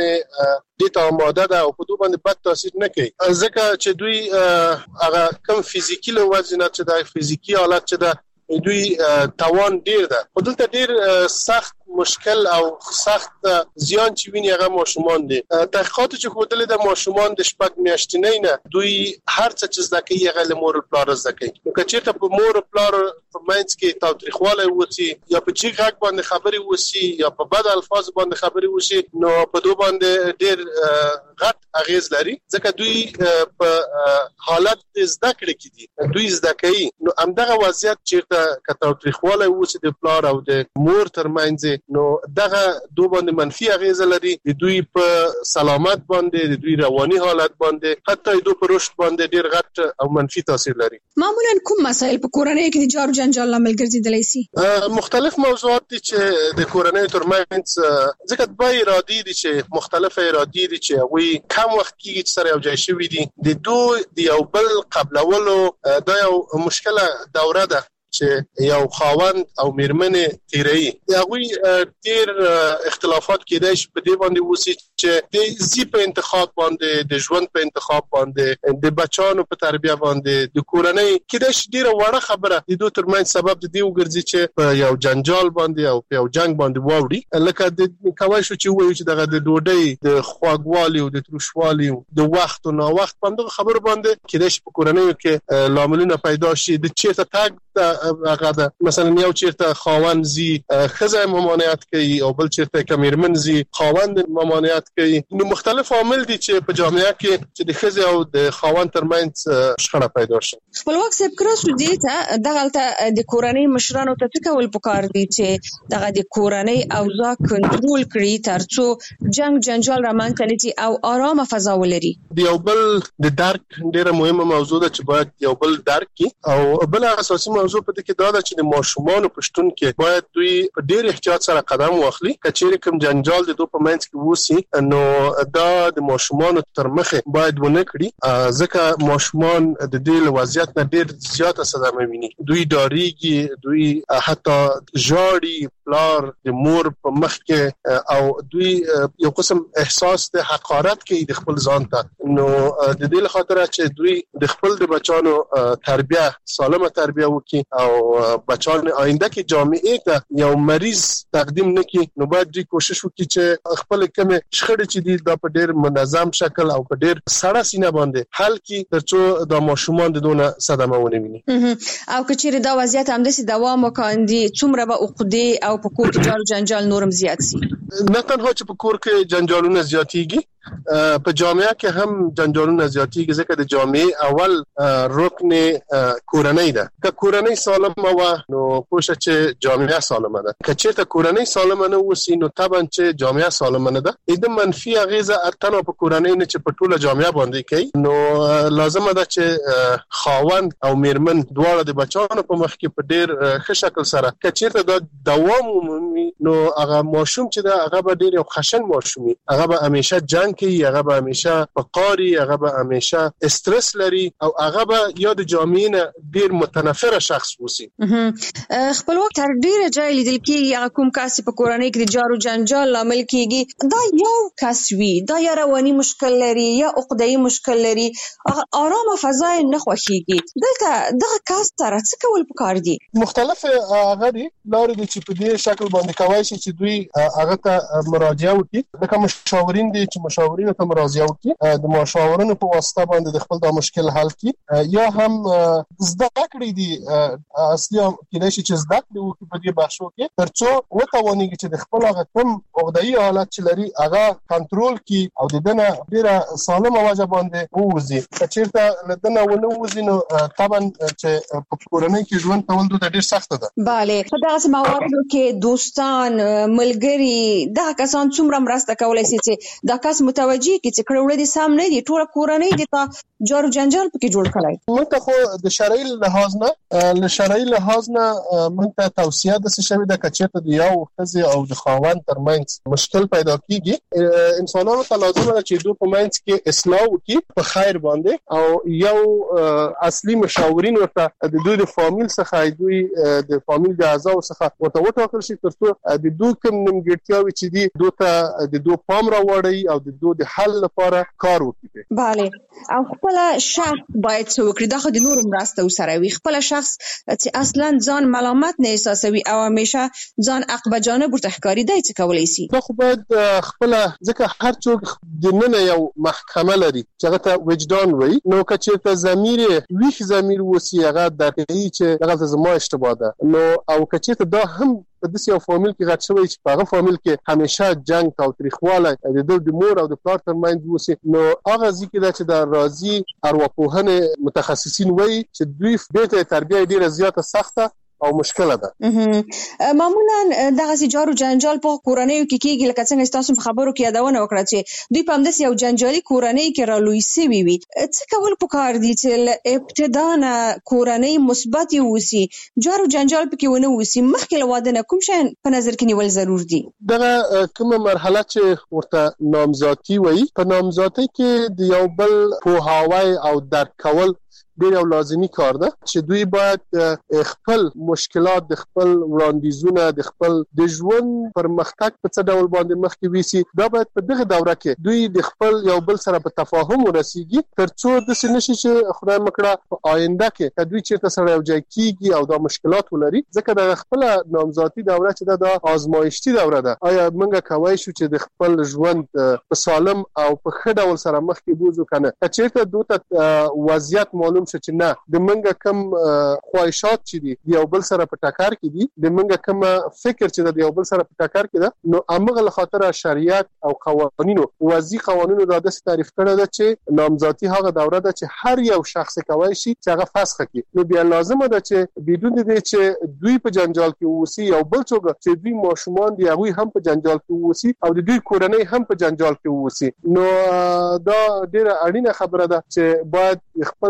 دې ته آماده ده او په دوی باندې بد تاثیر نه کوي ځکه چې دوی هغه کم فزیکی له وزن چې د فزیکی حالت چې د دوی توان ډیر ده. په دلته ډیر سخت مشکل او سخت زیان چې ویني هغه ماشومان دي. تحقیقات چې خودل د ماشومان د شپږ میاشتنۍ نه دوی هر څه چې زده کوي هغه له مور او پلار زده کوي. نو که چېرته په مور او پلار په منځ کې تاوتریخواله وسی یا په چی غږ باندې خبري وسی یا په بد الفاظ باندې خبري وسی نو په دوی باندې ډیر غټ اغیز لري ځکه دوی په حالت زده کړې کې دي دوی زده کوي. نو همدغه وضعیت چېرته که تاوتریخواله وسی د پلار او د مور ترمنځ نو دغه دوه باندې منفي اغیز لري د دوی په سلامت باندې د دوی رواني حالت باندې حتی دوی په رشد باندې ډیر غټ او منفي تاثیر لري. معمولا کوم مسایل په کورنۍ کې د جار جنجال لامل ګرځیدلی شي؟ مختلف موضوعات دي چې د کورنۍ ترمنځ ځکه دوی ارادي دي چې مختلف ارادي دي چې وي کم وخت کې چې سره یو ځای شوي دي د دوی د یو بل قبلولو دا یو مشکله دوره ده چې یو خاوند او میرمنې تیری هغه ډیر اختلافات کېدای شي په دې باندې وسی چې د زی په انتخاب باندې د ژوند په انتخاب باندې د بچانو په تربیه باندې د کورنۍ کېدای شي ډیر وړه خبره د دوه ترمنځ سبب د دې وګرځي چې په یو جنجال باندې او په یو جنگ باندې واوړي لکه د کوي شو چې وایي چې دغه د ډوډۍ د خواږوالي او د تروشوالي د وخت او نا وخت باندې خبر باندې کېدای شي په کورنۍ کې لاملونه پیدا شي د چیرته تاګ هغه ده مثلا یو چیرته خاوند زی خزه ممانعت کوي او بل چیرته کمیرمن زی خاوند ممانعت کوي. نو مختلف عوامل دي چې په جامعه کې چې د خزه او د خاوند ترمنځ شخړه پیدا شي. خپلواک صاحب کراسو دي ته دغه د کورنۍ مشرانو ته څه کول پکار دي چې دغه د کورنۍ اوضاع کنټرول کړي ترڅو جنگ جنجال رامنځته نشي او آرامه فضا ولري. د یو بل د درک ډیره مهمه موضوع ده چې باید یو بل درک کی او بل اساسي موضوع په دې کې دا ده چې د ماشومان په شتون کې باید دوی په ډېر احتیاط سره قدم واخلي. کچېرې کوم جنجال د دوی په منځ کې وسی نو دا د ماشومان تر مخه باید ونه کړي، ځکه ماشومان د دې وضعیت نه ډېر زیاته صدمه ویني. دوی ډاریږي، دوی حتی ژاړي، پلار د مور په مخ کې او دوی یو قسم احساس د حقارت کې د خپل ځان ته. نو د دې لپاره چې دوی د خپل د بچانو تربیه سالمه تربیه وکړي او بچان آینده کې جامعې ته یو مریض تقدیم نکړي، نو باید دوی کوشش وکړي چې خپل کومه شخړې چې دي دا په ډېر منظم شکل او په ډېر سړه سینه باندې حل کړي ترڅو د ماشومان د دونه صدمه ونه ویني. او کچېره دا وضعیت همداسې دوام وکړي څومره به عقدې او په کور کې جار جنجال نورم زیات شي؟ نه تنها چې په کور کې جنجالونه زیاتېږي، په جامعه کې هم جنجالونه زیاتېږي، ځکه د جامعې اول رکن کورنۍ ده. که کورنۍ سالمه وه نو پوښه چې جامعه سالمه ده. که چېرته کورنۍ سالمه نه وسی نو طبعا چې جامعه سالمه نه ده. د منفي اغیزه تنها په کورنۍ نه چې په ټوله جامعه باندې کوي، نو لازمه ده چې خاوند او میرمن دواړه د بچانو په مخ کې په ډېر ښه شکل سره که چېرته دا دوام ومومي نو هغه ماشوم چې ده هغه به ډېر یو خشن ماشوم وي، هغه به همیشه جنګ کوي، هغه به همیشه په قاري، هغه به همیشه استرس لري او هغه به یا د جامعې نه ډېر متنفره شخص وسی. خپلواک تر ډیره ځای لیدل کېږي هغه کوم کس په کورنۍ کې د جارو جنجال لامل کېږي دا یو کس وي، دا یا رواني مشکل لري یا عقده‌ای مشکل لري، آرامه فضا نه خوښيږي. دلته دغه کس سره څه کول پکار دي؟ مختلف هغه دي لارې دي چې په دې شکل باندې کوي چې دوی هغه ته مراجعه وکړي. لکه مشاورین دي چې مشاورین ته مراجعه وکړي، د مشاورینو په واسطه باندې د خپل د مشکل حل کړي، یا هم زده کړې دي اصلي کېدای شي چې زده کړې وکړي په دې بخشو کې ترڅو وتوانيږي چې د خپل هغه کوم عقده‌ای حالت چې لري هغه کنټرول کړي او د دنه ډیره سالمه وجه باندې ووزي. چېرته لدنه ونه وزي نو طبعا چې په کورنۍ کې ژوند کول دوی ډیر سخت ده. bale په داسې مواردو کې دوستان ملګری دا کسان څومره مرسته کولای شي چې دا کس متوجي کی چې کړه وړي سم نه دي ټول کورنۍ دي ته جارو جنجال پکې جوړ کړای. موږ ته خو د شرعي لحاظ نه له شرعي لحاظ نه موږ ته توصيه د څه شوی د کچته د یو خزي او د خاوند ترمنځ مشکل پیدا کیږي، انسانانو ته لازم ده چې دوی په منځ کې اصلاح وکړي په خیر باندې او یو اصلي مشاورین ورته د دوی د فامیل څخه دوی د فامیل د اعضاء څخه ورته وټاکل شي ترڅو د دوی کوم نیمګړتیاوي چې دي دوی ته د دوی پام راوړي او د دوی د حل لپاره کار وکړي. bale او خپل شخص باید څه وکړي دا خو د نور مرسته وسره وي. خپل شخص چې اصلا ځان ملامت نه احساسوي او همیشه ځان عقب جانب ورته ښکاري دی څه کولای شي؟ دا خو باید خپل ځکه هر څوک د نن یو محکمه لري چې هغه ته وجدان وایي، نو که چېرته ضمیر ویښ ضمیر وسی هغه درکوي چې هغه زما اشتباه ده، نو او که چېرته دا هم په داسې یو فامیل کې غټ شوی چې په هغه فامیل کې همیشه جنگ او تاریخواله د دوی د مور او د پلار ترمنځ وسی، نو هغه ځکه دا چې د راضي ارواپوهنې متخصصین وایي چې دوی به تربیه ډیره زیاته سخته او مشکله ده. معمولا دغه سي جارو جنجال په کورنۍ کې کېږي لکه څنګه تاسو په خبرو کې یادونه وکړه چې دوی په همداسې یو جنجالي کورنۍ کې رالوي سوي وي. څه کول پکار دي چې ابتدا نه کورنۍ مثبت وي، جارو جنجال پکې ونه وسی، مخکې له واده نه کوم شی په نظر کې نیول ضرور دي؟ دغه کومه مرحله چې ورته نامزادي وایي، په نامزادۍ کې د یو بل پوهاوی او درک کول ډیر یو لازمی کار ده چې دوی باید خپل مشکلات د خپل وړاندیزونه د خپل د ژوند پرمختګ په څه ډول باندې مخکې ویسي. دا باید په دغه دوره کې دوی د خپل یو بل سره په تفاهم ورسیږي ترڅو د سنشي چې خدای مکړه په آینده کې دوی چیرته سره یو ځای کیږي او دا مشکلات ولري، ځکه د خپل نامزادي دوره چې دا آزمایشتي دوره ده. آیا موږ کولی شو چې د خپل ژوند په سالم او په ښه ډول سره مخکې بوزو کنه؟ چیرته دوی ته وضعیت معلوم شو چې نه د منګه کم خواهشات چې دي د یو بل سره په ټکر کې دي، د منګه کم فکر چې د یو بل سره په ټکر کې ده، نو امغه له خاطر شریعت او قوانینو وضعي قوانینو دا د تعریف کړه ده چې نامزادي هغه دوره ده چې هر یو شخص کوي شي چې هغه فسخ کړي. نو بیا لازمه ده چې بدون دې چې دوی په جنجال کې ووسی او بل څوک چې دوی ماشومان دي هغه هم په جنجال کې ووسی او د دوی کورنۍ هم په جنجال کې ووسی. نو دا ډیره اړینه خبره ده چې باید خپل درک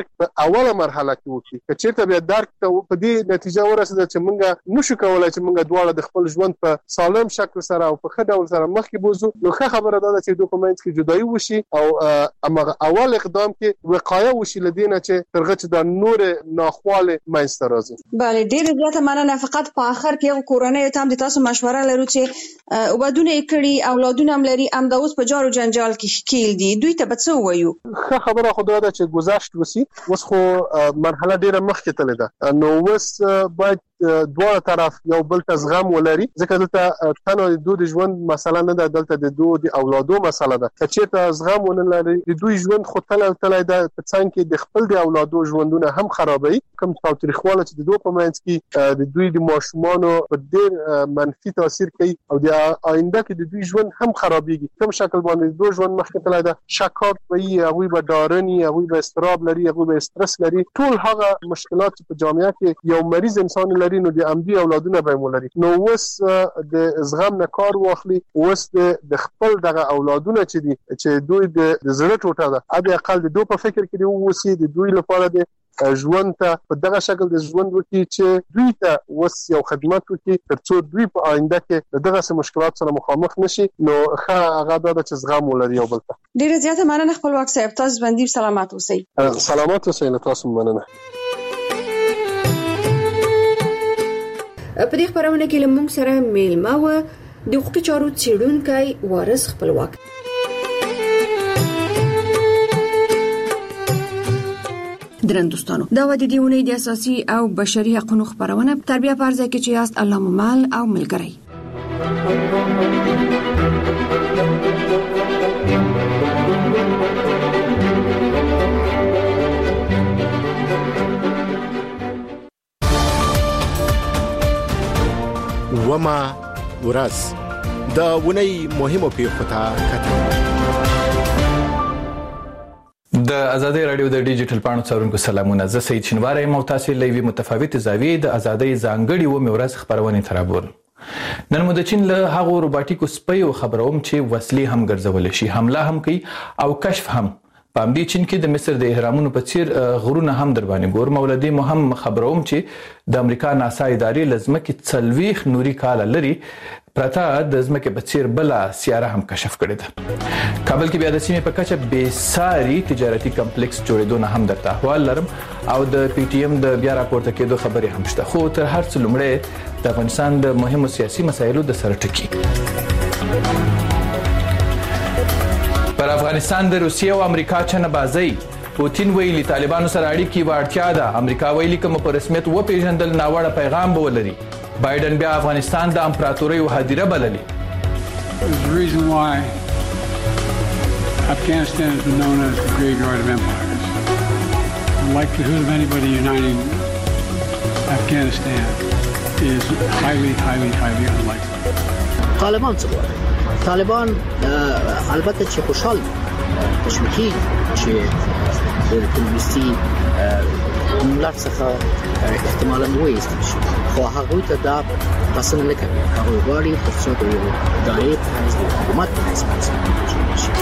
درک په اوله مرحله کې وکړي. که چیرته بیا درک ته په دې نتیجه ورسېده چې موږ نشو کولای چې موږ دواړه د خپل ژوند په سالم شکل سره او په ښه ډول سره مخکې بوزو، نو ښه خبره ده چې دوی په منځ کې جدایي وشي او امغه اول اقدام کې وقایه وشي لدینه چې ترغه چې د نور ناخواله منځ ته راځي. بله ډېر زیاته مننه. فقط په اخر کې یو کورنۍ ته هم د تاسو مشوره لرو چې وبدونه کړي اولادونه هم لري ام د اوس په جارو جنجال کې ښکیل دي، دوی ته به څه وایو؟ ښه خبره خو دا ده چې گذشت وسی، اوس خو مرحله ډیره مخکې تللې ده، نو اوس باید دواړه طرف یو بل ته زغم ولري، ځکه دلته تنها د دوی ژوند مسله نه ده، دلته د دوی د اولادو مسله ده. که چېرته زغم ونه لري د دوی ژوند خو تل تل د څنګه کې د خپل د اولادو ژوندونه هم خرابوي. کوم تاریخواله چې د دوی په منځ کې د دوی د ماشومانو په ډېر منفي تاثیر کوي او د آینده کې د دوی ژوند هم خرابېږي. کوم شکل باندې دوی ژوند مخکې تللی ده، شکاک وي، هغوی به ډارني، هغوی به اضطراب لري، هغوی به استرس لري، ټول هغه مشکلات چې په جامعه کې یو مریض انسان لري نو د امدي اولادونه به مولري. نو اوس د زغم نه کار واخلي، اوس د خپل دغه اولادونه چې دي چې دوی د زړه ټوټه ده، اته اقل د دوی په فکر کې دی اوسې د دوی لپاره د ژوند ته په دغه شکل د ژوند وکړي چې دوی ته اوس یو خدمت وکړي ترڅو دوی په آینده کې دغه مشکلات سره مخامخ نشي. نو ښه هغه دا چې زغم ولري یو بل ته. ډیره زیاته مننه خپلواک صاحب، تاسو باندې سلامات اوسئ. سلامات اوسئ، تاسو مننه. په دې خبرونه کې لمونږ سره میلمه و د حقوقي چارو څېړونکی وارث خپلواک. درندوستانو دا و د دیونې د اساسي او بشري حقوقو خبرونه تربیه فرضه کې چې یاست الله ممل او ملګری. وما ورځ د ونی مهمو پیښو ته کتل. د ازادي رادیو د ډیجیټل پاڼو څارونکو سلامونه، زه سید شینواری یم او تاسو لوي متفاوت زاویې د ازادي ځانګړي و مورز خبرونه ترابول. نن مو د چین له هغو روباټیکو سپیو خبروم چې وسلې هم ګرځول شي، حمله هم کوي او کشف هم. په همدې چین کې د مصر د اهرامونو په څیر غرونه هم در باندې ګور. مولدي مهم خبروم چې د امریکا ناسا ادارې لزمکه څلويخ نوري کال لري پرته د زمکه په څیر بل سیاره هم کشف کړې ده. کابل کې بیا د سیمې په کچه بې ساري تجارتي کمپلیکس جوړېدو نه هم درته احوال لرم او د پی ټی ایم د بیا راپورته کېدو خبرې هم شته. خو تر هر څه لومړی د افغانستان د مهمو سیاسي مسایلو د سره ټکی. پر افغانستان د روسیې او امریکا چنه بازي. پوتین ویلي طالبانو سره اړیکې واړتیا ده. امریکا ویلي کوم په رسمیت و پیژندل ناوړه پیغام به ولري. بایدن بیا افغانستان د امپراتورۍ هدیره بللي. There's a reason why Afghanistan has been known as the graveyard of empires. The likelihood of anybody uniting Afghanistan is highly, highly, highly unlikely. طالبان څه غواړي؟ طالبان البته چې خوشحال تشویقي چې د کمونیستي ملت څخه احتمالاً وایستل شي، خو هغوی ته دا پسند نه کوي. هغوی غواړي ترڅو د یو ادارې په حیث د حکومت په حیث باندې شي.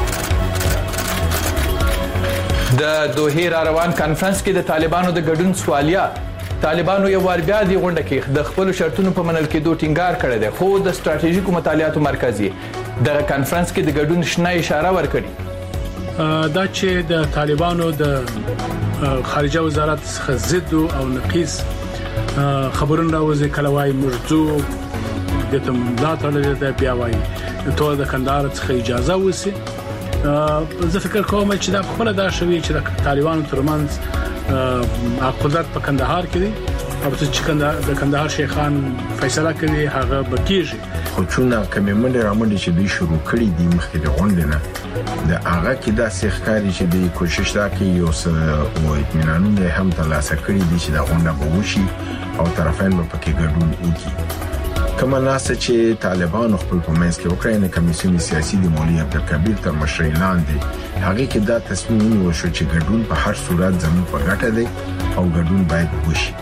د دوحې را روان کانفرنس کې د طالبانو د ګډون سوالیا. طالبانو یو وار بیا د غونډه کې د خپل شرطونو په منل کېدو ټینګار کړی دی، خو د ستراتیژیکو مطالعاتو مرکز یې دغه کانفرنس کې د ګډون شنه اشاره ورکړي. دا چې د طالبانو د خارجه وزارت څخه ضد او نقیص خبرونه راوځي، کله وايي مرزو د تم لا تعالی د بیا وايي ټول د کندهار څخه اجازه وسی. زه فکر کوم چې دا خپل دا شوی چې د طالبانو ترمنځ قدرت په کندهار کې دی او چې د کندهار شیخان فیصله کوي هغه بکیږي. خو چونه کومه منډه رامنډه چې دوی شروع کړی دی مخکې د غونډې نه د هغه کې دا سیخکاری چې دوی کوشش راکړي یو څه او اطمینانونه هم ترلاسه کړي دي چې دا غونډه به وشي او طرفین به پکې ګډون وکړي. کومه ناسه چې طالبان خپل په منځ کې وکړي نه کمیسیون سیاسي د مولوی عبدالکبیر تر مشرۍ لاندې هغه کې دا تصمیم ونیول شو چې ګډون په هر صورت زموږ په ګټه دی او ګډون باید وشي.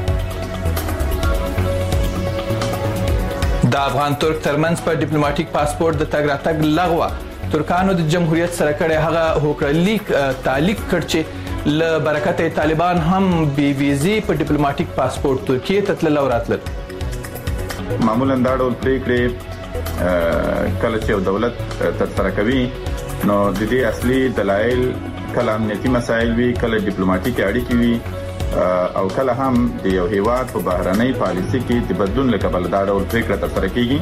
د افغان ترک ترمنځ په ډیپلوماټیک پاسپورت د تګ راتګ لغوه. ترکانو د جمهوریت سره کړه هغه هوکړه لیک تعلیق کړ چې ل برکت طالبان هم بي ویزي په ډیپلوماټیک پاسپورت ترکیه ته تلل او راتلل. معمولا دا ډول پریکړې کله چې دولت ترسره کوي نو د دې اصلي دلایل کله امنیتي مسایل وی، کله ډیپلوماټیک اړیکې وی، او کله هم د یو هیواد په بهرنۍ پالیسي کې د بدلون لپاره دا ډول پریکړه ترسره کیږي.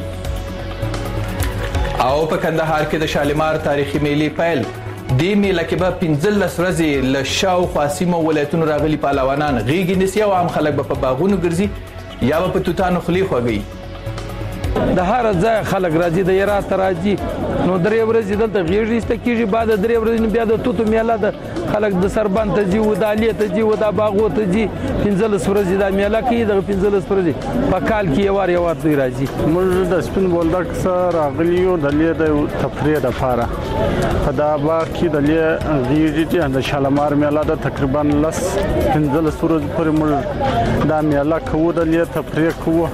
او په کندهار کې د شالمار تاریخي میلې پیل د میله کې به پنځلس ورځې له شاوخوا سیمو ولایتونو راغلي پهلوانان غیږې نیسي او عام خلک به په باغونو ګرځي یا به په توتانو خولې خوږي. د هر ځای خلک راځي، د هرات راځي، نو درې ورځې دلته غیږې ایسته کیږي، بعد درې ورځې بیا د توتو میله د خلک د سربند ته ځي، و د علي ته ځي، و د باغو ته ځي، پنځلس ورځې دا میله کوي. دغه پنځلس ورځې په کال کې یو وار یو وار دوی راځي. موږ د سپین بولدک سره راغلي یو د لید تفریح لپاره په دا باغ کې د لید غیږې د شالمار میله د تقریبا لس پنځلس ورځې پورې موږ دا میله کوو، د لید تفریح کوو.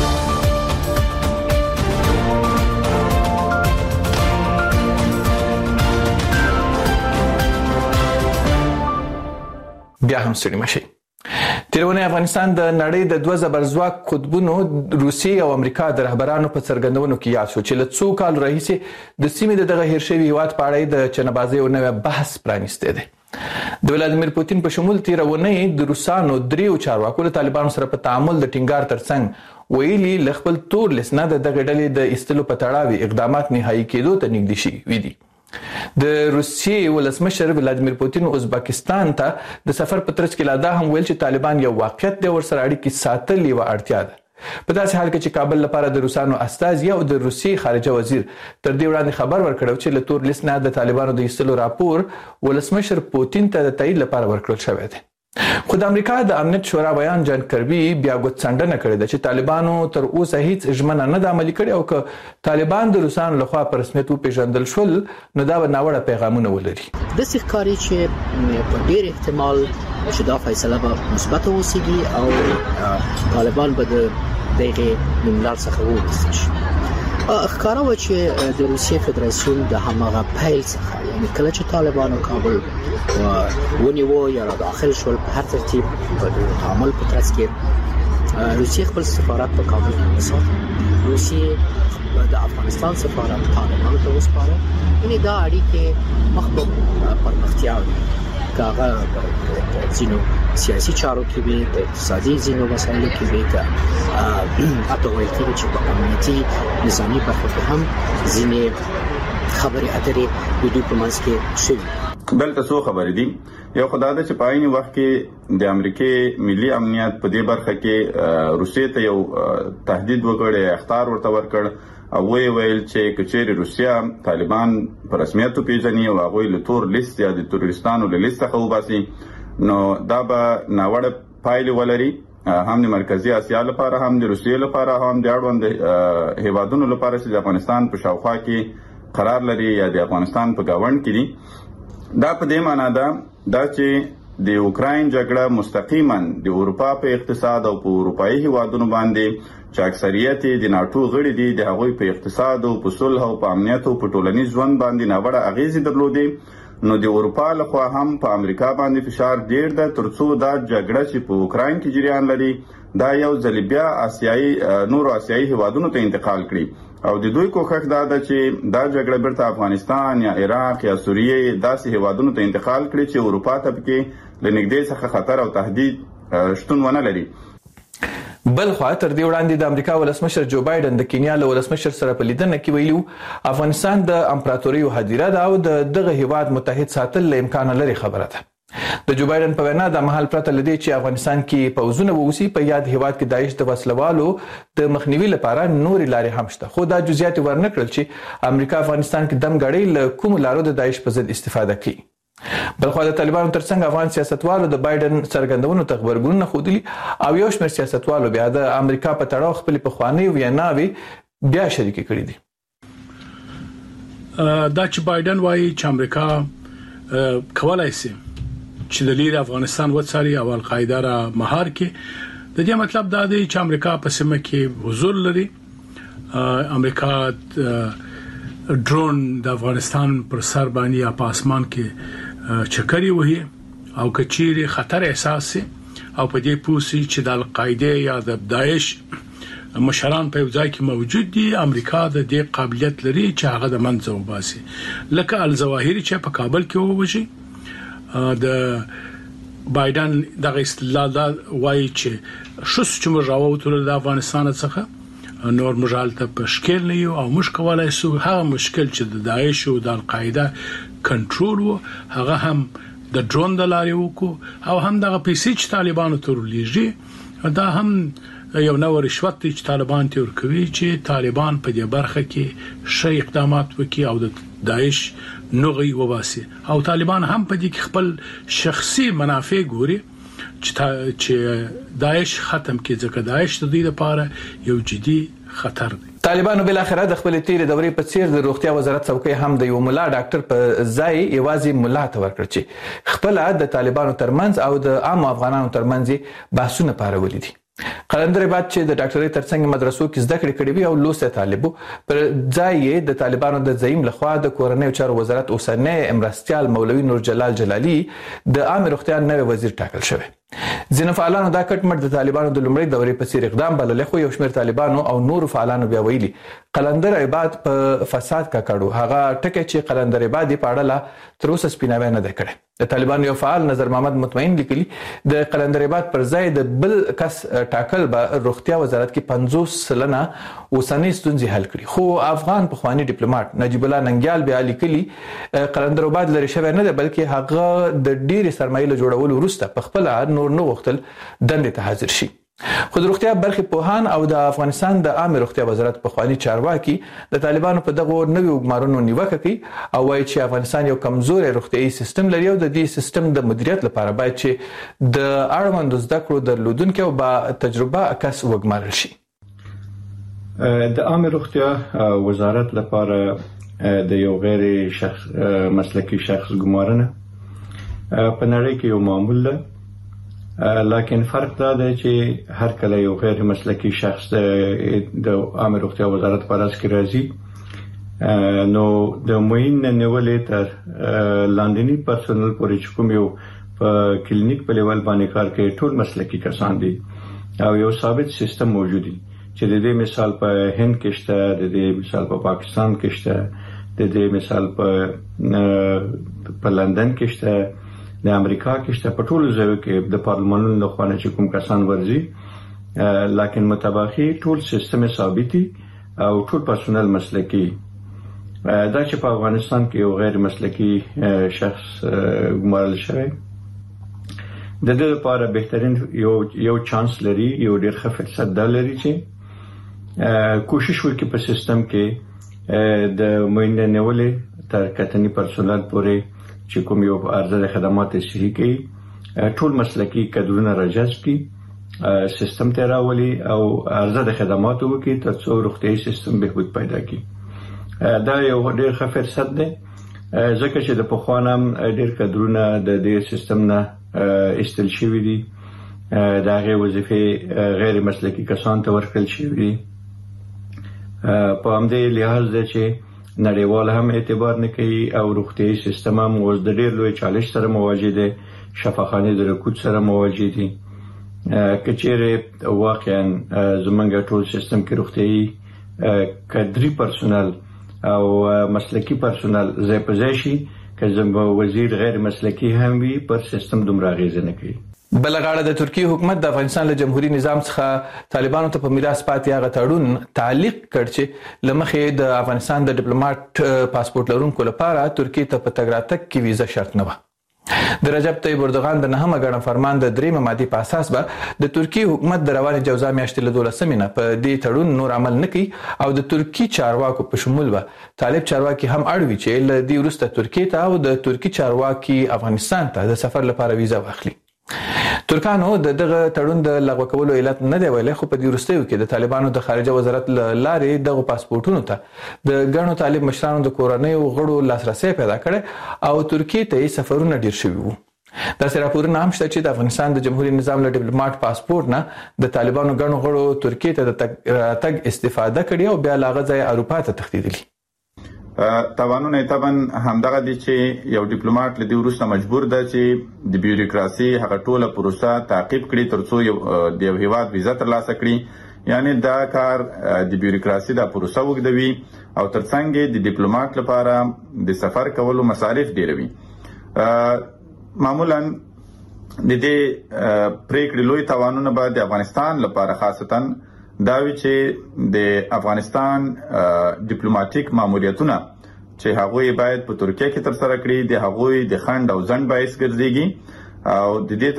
بیا هم ستړي مشي. تیرونه افغانستان د نړۍ د دوه زبرځواک قطبونو روسیې او امریکا د رهبرانو په څرګندونو کې یاد شو چې له څو کال راهیسې د سیمې د دغه هیر شوي هیواد په اړه د چنه‌بازۍ او نوې بحث پرانیستی دی. د ولادیمیر پوتین په شمول تیرونه د روسانو دریو چارواکو له طالبانو سره په تعامل د ټینګار ترڅنګ ویلي ل خپل تور لسنه د دغه ډلې د استلو په تړاو اقدامات نهایی کېدو ته نږدې شي وي دي. د روسیې ولسمشر ولادیمیر پوتین ازبکستان ته د سفر په ترڅ کې لا دا هم ویل چې طالبان یو واقعیت دی ورسره اړیکې ساتل یوه اړتیا ده. په داسې حال کې چې کابل لپاره د روسانو استازي او د روسیې خارجه وزیر تر دې وړاندې خبر ورکړ چې له تور لیست نه د طالبانو د ایستلو راپور ولسمشر پوتین ته د تایید لپاره ورکړل شوی دی. خو د امریکا د امنیت شورا بیان جان کربي بیا ګوتڅنډنه کړې ده چې طالبانو تر اوسه هیڅ ژمنه نه ده عملي کړې او که طالبان د روسانو لخوا په رسمیت وپېژندل شول نو دا به ناوړه پیغامونه ولري. داسې ښکاري چې په ډېر احتمال چې دا فیصله به مثبته اوسېږي او طالبان به د دغه نوملړ څخه وویستل شي. ښکاره وه چې د روسیې فدراسیون د هماغه پیل څخه یعنې کله چې طالبانو کابل ونیوه یا را داخل شول په هر ترتیب په تعامل په ترڅ کې روسیې خپل سفارت په کابل کې وساته. روسیې د افغانستان سفارت طالبانو ته وسپاره. یعنې دا اړیکې مخ په پرمختیا وي، که هغه ځینو سیاسي چارو کې وي، په اقتصادي ځینو مسایلو کې وي، که حتی ویل کېږي چې په امنیتي نظامي برخو کې هم ځینې خبرې اترې د دوی په منځ کې شوي. دلته څو خبرې دي. یو خدای ده چې په عین وخت کې د امریکای ملي امنیت په دې برخه کې روسیې ته یو تهدید وکړ، اخطار ورته ورکړ او وی ویل چې کچېری روسیا طالبان په رسمیت پیژني او هغه له تور لیست یا د تروریستانو له لیست څخه وباسي نو دا به ناوړه پایلې ولري، هم د مرکزی اسیا لپاره، هم د روسیې لپاره، هم د اړوند هیوادونو لپاره چې د افغانستان په شاوخوا کې قرار لري یا د افغانستان په گاوند کې دي. دا په دې معنی ده دا چې د اوکراین جګړه مستقیما د اروپا په اقتصاد او په اروپایي هیوادونو باندې چې اکثریت د ناتو غړي دي د هغوی په اقتصاد او په صلح او په امنیت او په ټولنیز ژوند باندې ناوړه اغیزې درلودې. نو د اروپا لخوا هم په امریکا باندې فشار ډیر ده ترڅو دا جګړه چې په اوکراین کې جریان لري دا یو ځل بیا آسیایي نورو آسیایي هیوادونو ته انتقال کړي او د دوی کوښښ دا ده چې دا جګړه بیرته افغانستان یا عراق یا سوریه داسې هیوادونو ته انتقال کړي چې اروپا ته پکې له نږدې څخه خطر او تهدید شتون ونه لري. بل خو تر دې وړاندې د امریکا ولسمشر جو بایدن د کینیا له ولسمشر سره په لیدنه کې ویلو افغانستان د امپراتوریو هدیره ده او د دغه هیواد متحد ساتل له امکان لري خبره ده. د جو بایدن په وینا د محل پرته لدی چې افغانستان کې پوځونه ووسی په یاد هیواد کې داعش د وسلوالو د مخنیوي لپاره نور لارې هم شته، خو دا جزئیات ورنکړل چې امریکا افغانستان کې دم غړي له کوم لارو د داعش په ضد استفاده کوي. بلخو د طالبانو ترڅنګ افغان سیاستوالو د بایدن څرګندونو ته خبرګون خودلی او یو شمېر سیاستوالو بیا د امریکا په تړاو خپل پخوانی ویناوي بیا شریک کړي دي. دا چې بایدن وایي چې امریکا کولای شي چې د لیر افغانستان وڅاري او القاعده را مهار کړي، د دې مطلب دا دی چې امریکا په سیمه کې حضور لري. امریکا ډرون د افغانستان پر سر باندې یا په اسمان کې چکرې وهي او کچيري خطر احساسي او په دې پوسي چې د القاعده یا د داعش مشران په ځای کې موجود دي امریکا د دې قابلیت لري چې هغه د منځو باسي لکه الظواهری چې په کابل کې ووجي د بایدن دغه استدلال وایي چې شوس چې موږ راووتل د افغانستان څخه نور مجالته په شکل نه یو او مش کولای سو هغه مشکل چې د داعش او د القاعده کنټرول وو هغه هم د ډرون د لارې وکړو او هم دغه پیسې چې طالبانو ترولېږي دا هم یو نو رشوت چې طالبان تور کوي چې طالبان په دې برخه کې شي اقدامات وکړي او د داعش نوغي وباسي او طالبان هم په دې کې خپل شخصي منافع ګوري چې چې داعش ختم کړي ځکه داعش د دې لپاره یو جدي خطر دی. طالبانو بل اخر د خپل تیر دورې په څیر د روغتیا وزارت څوکۍ هم د یو مولا ډاکټر په ځای یوازې مولا ته ورکړ چې خپل د طالبانو ترمنځ او د عام افغانانو ترمنځ بحثونه پارولې دي. قلندر بعد چې د ډاکټرۍ ترڅنګ مدرسو کې زده کړې کړې وي او لوسته طالبو پر ځای د طالبانو د زعیم لخوا د کورنۍ چارو وزارت اوسنی امرستیال مولوي نور جلال جلالی د عام روغتیا نوی وزیر ټاکل شوی. ځینې فعالانو دا کټمټ د طالبانو د لومړۍ دورې په څیر اقدام بللی خو یو شمېر طالبانو او نور فعالانو بیا ویلي قلندر عباد په فساد کا کړو هغه ټکی چې قلندر عباد په اړه لا تر اوسه سپیناوی نه ده کړی. د طالبانو یو فعال نظر محمد مطمئن لیکلي د قلندر عباد پر ځای د بل کس ټاکل به روغتیا وزارت کې پنځوس سلنه اوسنۍ ستونزې حل کړي خو افغان پخوانی ډیپلوماټ نجیب الله ننګیال بیا لیکلي قلندر عباد لري شوی نه ده بلکې هغه د ډېری سرمایې له جوړولو وروسته په خپل نور نو وختل دندې ته حاضر شي. خو د روغتیا برخې پوهان او د افغانستان د عامه روغتیا وزارت پخوانی چارواکي د طالبانو په دغه نوي ګمارونو نیوکه کوي او وایي چې افغانستان یو کمزوري روغتيایي سیستم لري او د دې سیستم د مدیریت لپاره باید چې د اړوند زده کړو درلودونکو او با تجربه کس وګمارل شي. د عامه روغتیا وزارت لپاره د یو غیر شخص مسلکي شخص ګمارنه په نړۍ کې یو معمول ده لکن فرق دا دی چې هر کله یو غیر مسلکي شخص د عامه روغتیا وزارت په راس کې راځي نو د معین نیولې تر لاندنی پرسونل پورې چې کوم یو په کلینیک په لیول باندې کار کوي ټول مسلکي کسان دي او یو ثابت سیستم موجود دی چې د دې مثال په هند کې شته د دې مثال په پاکستان کې شته د دې مثال په په لندن کې شته د امریکا کې شته په ټولو ځایو کې د پارلمانونو له خوا چې کوم کسان ورځي لکن متباخي ټول سیستم ثابتي او ټول پرسونل مسلکي دا چې په افغانستان کې یو غیر مسلکي شخص ګمارل شوی د دې لپاره بهترین یو یو چانس لري یو ډېر ښه فرصت ده لري چې کوشش وکړي په سیستم کې د معاینه نیولې تر کتنی پرسونل پورې چې کوم یو ارزه خدمات صحي کوي ټول مسلکي کډرونه راجذب کړي سیستم ته راولي او ارزه خدماتو کې ترڅو روغتيایي سیستم بهبود پیدا کړي دا یو ډېر ښه فرصت دی ځکه چې د پخوانم ډېر کډرونه د دې سیستم نه استل شوی دي دا غي وظیفه غیر مسلکي کسان ته ورکړل شوی دي په همدې لحاظ ده چې نړیوال هم اعتبار نه کوي او روغتيایي سیستم هم اوس د ډېر لوی چالش سره مواجه دي شفاخانه د رکود سره مواجه دي کچېره واقعا زمونږ ټول سیستم کې روغتيایي کډري پرسونل او مسلکي پرسونل زې پزېشي که زموږ وزیر غیر مسلکي هم وي پر سیستم دومره غیزه نه کوي. بلغاړه د ترکیه حکومت د افغانستان له جمهوریت نظام څخه طالبانو ته په میراث پاتې هغه تړون تعلیق کړ چې لمخې د افغانستان د ډیپلوماټ پاسپورت لرونکو لپاره ترکیه ته په تګ راتګ کې ویزه شرط نه و. د رجب طیب اردوغان د نهمه غړن فرمان د درېمه ماده په اساس به د ترکیه حکومت د رواني جوزا میاشتې له دولسمې نه په دې تړون نور عمل نه کوي او د ترکیه چارواکو په شمول به طالب چارواکي هم اړوي چې له دې وروسته ترکیه ته او د ترکیه چارواکي افغانستان ته د سفر لپاره ویزه واخلي. ترکانو د دغه تړون د لغوه کولو علت نه دی ویلي خو په دې وروستیو کې د طالبانو د خارجه وزارت لارې دغه پاسپورتونو ته د ګڼو طالب مشرانو د کورنۍ غړو لاسرسي پیدا کړي او ترکیه ته سفرونه ډیر شوي وو. دا سره راپورونه هم شته چې د افغانستان د جمهوریت نظام له ډیپلوماټ پاسپورت نه د طالبانو ګڼو غړو ترکیه ته د تګ استفاده کړي او بیا لاغه ځای اروپا ته تښتیدلي. توانونه تبن همدغه دي چې یو ډیپلوماټ لدی ورسته مجبور ده چې د بیوروکراسي هغه ټوله پروسه تعقیب کړي ترڅو یو د یو هیواد ویزا ترلاسه کړي. یعنی دا کار د بیوروکراسي د پروسه وګدوي او ترڅنګ د ډیپلوماټ لپاره د سفر کولو مصارف ډیروي. معمولا د دې پریکړې لوی توانونه به د افغانستان لپاره خاصتا دا وی چې د افغانستان ډیپلوماټیک ماموریتونه چې هغوی باید په ترکیه کې تر سره کړي د هغوی د خند او ځند باعث ګرځيږي او د دې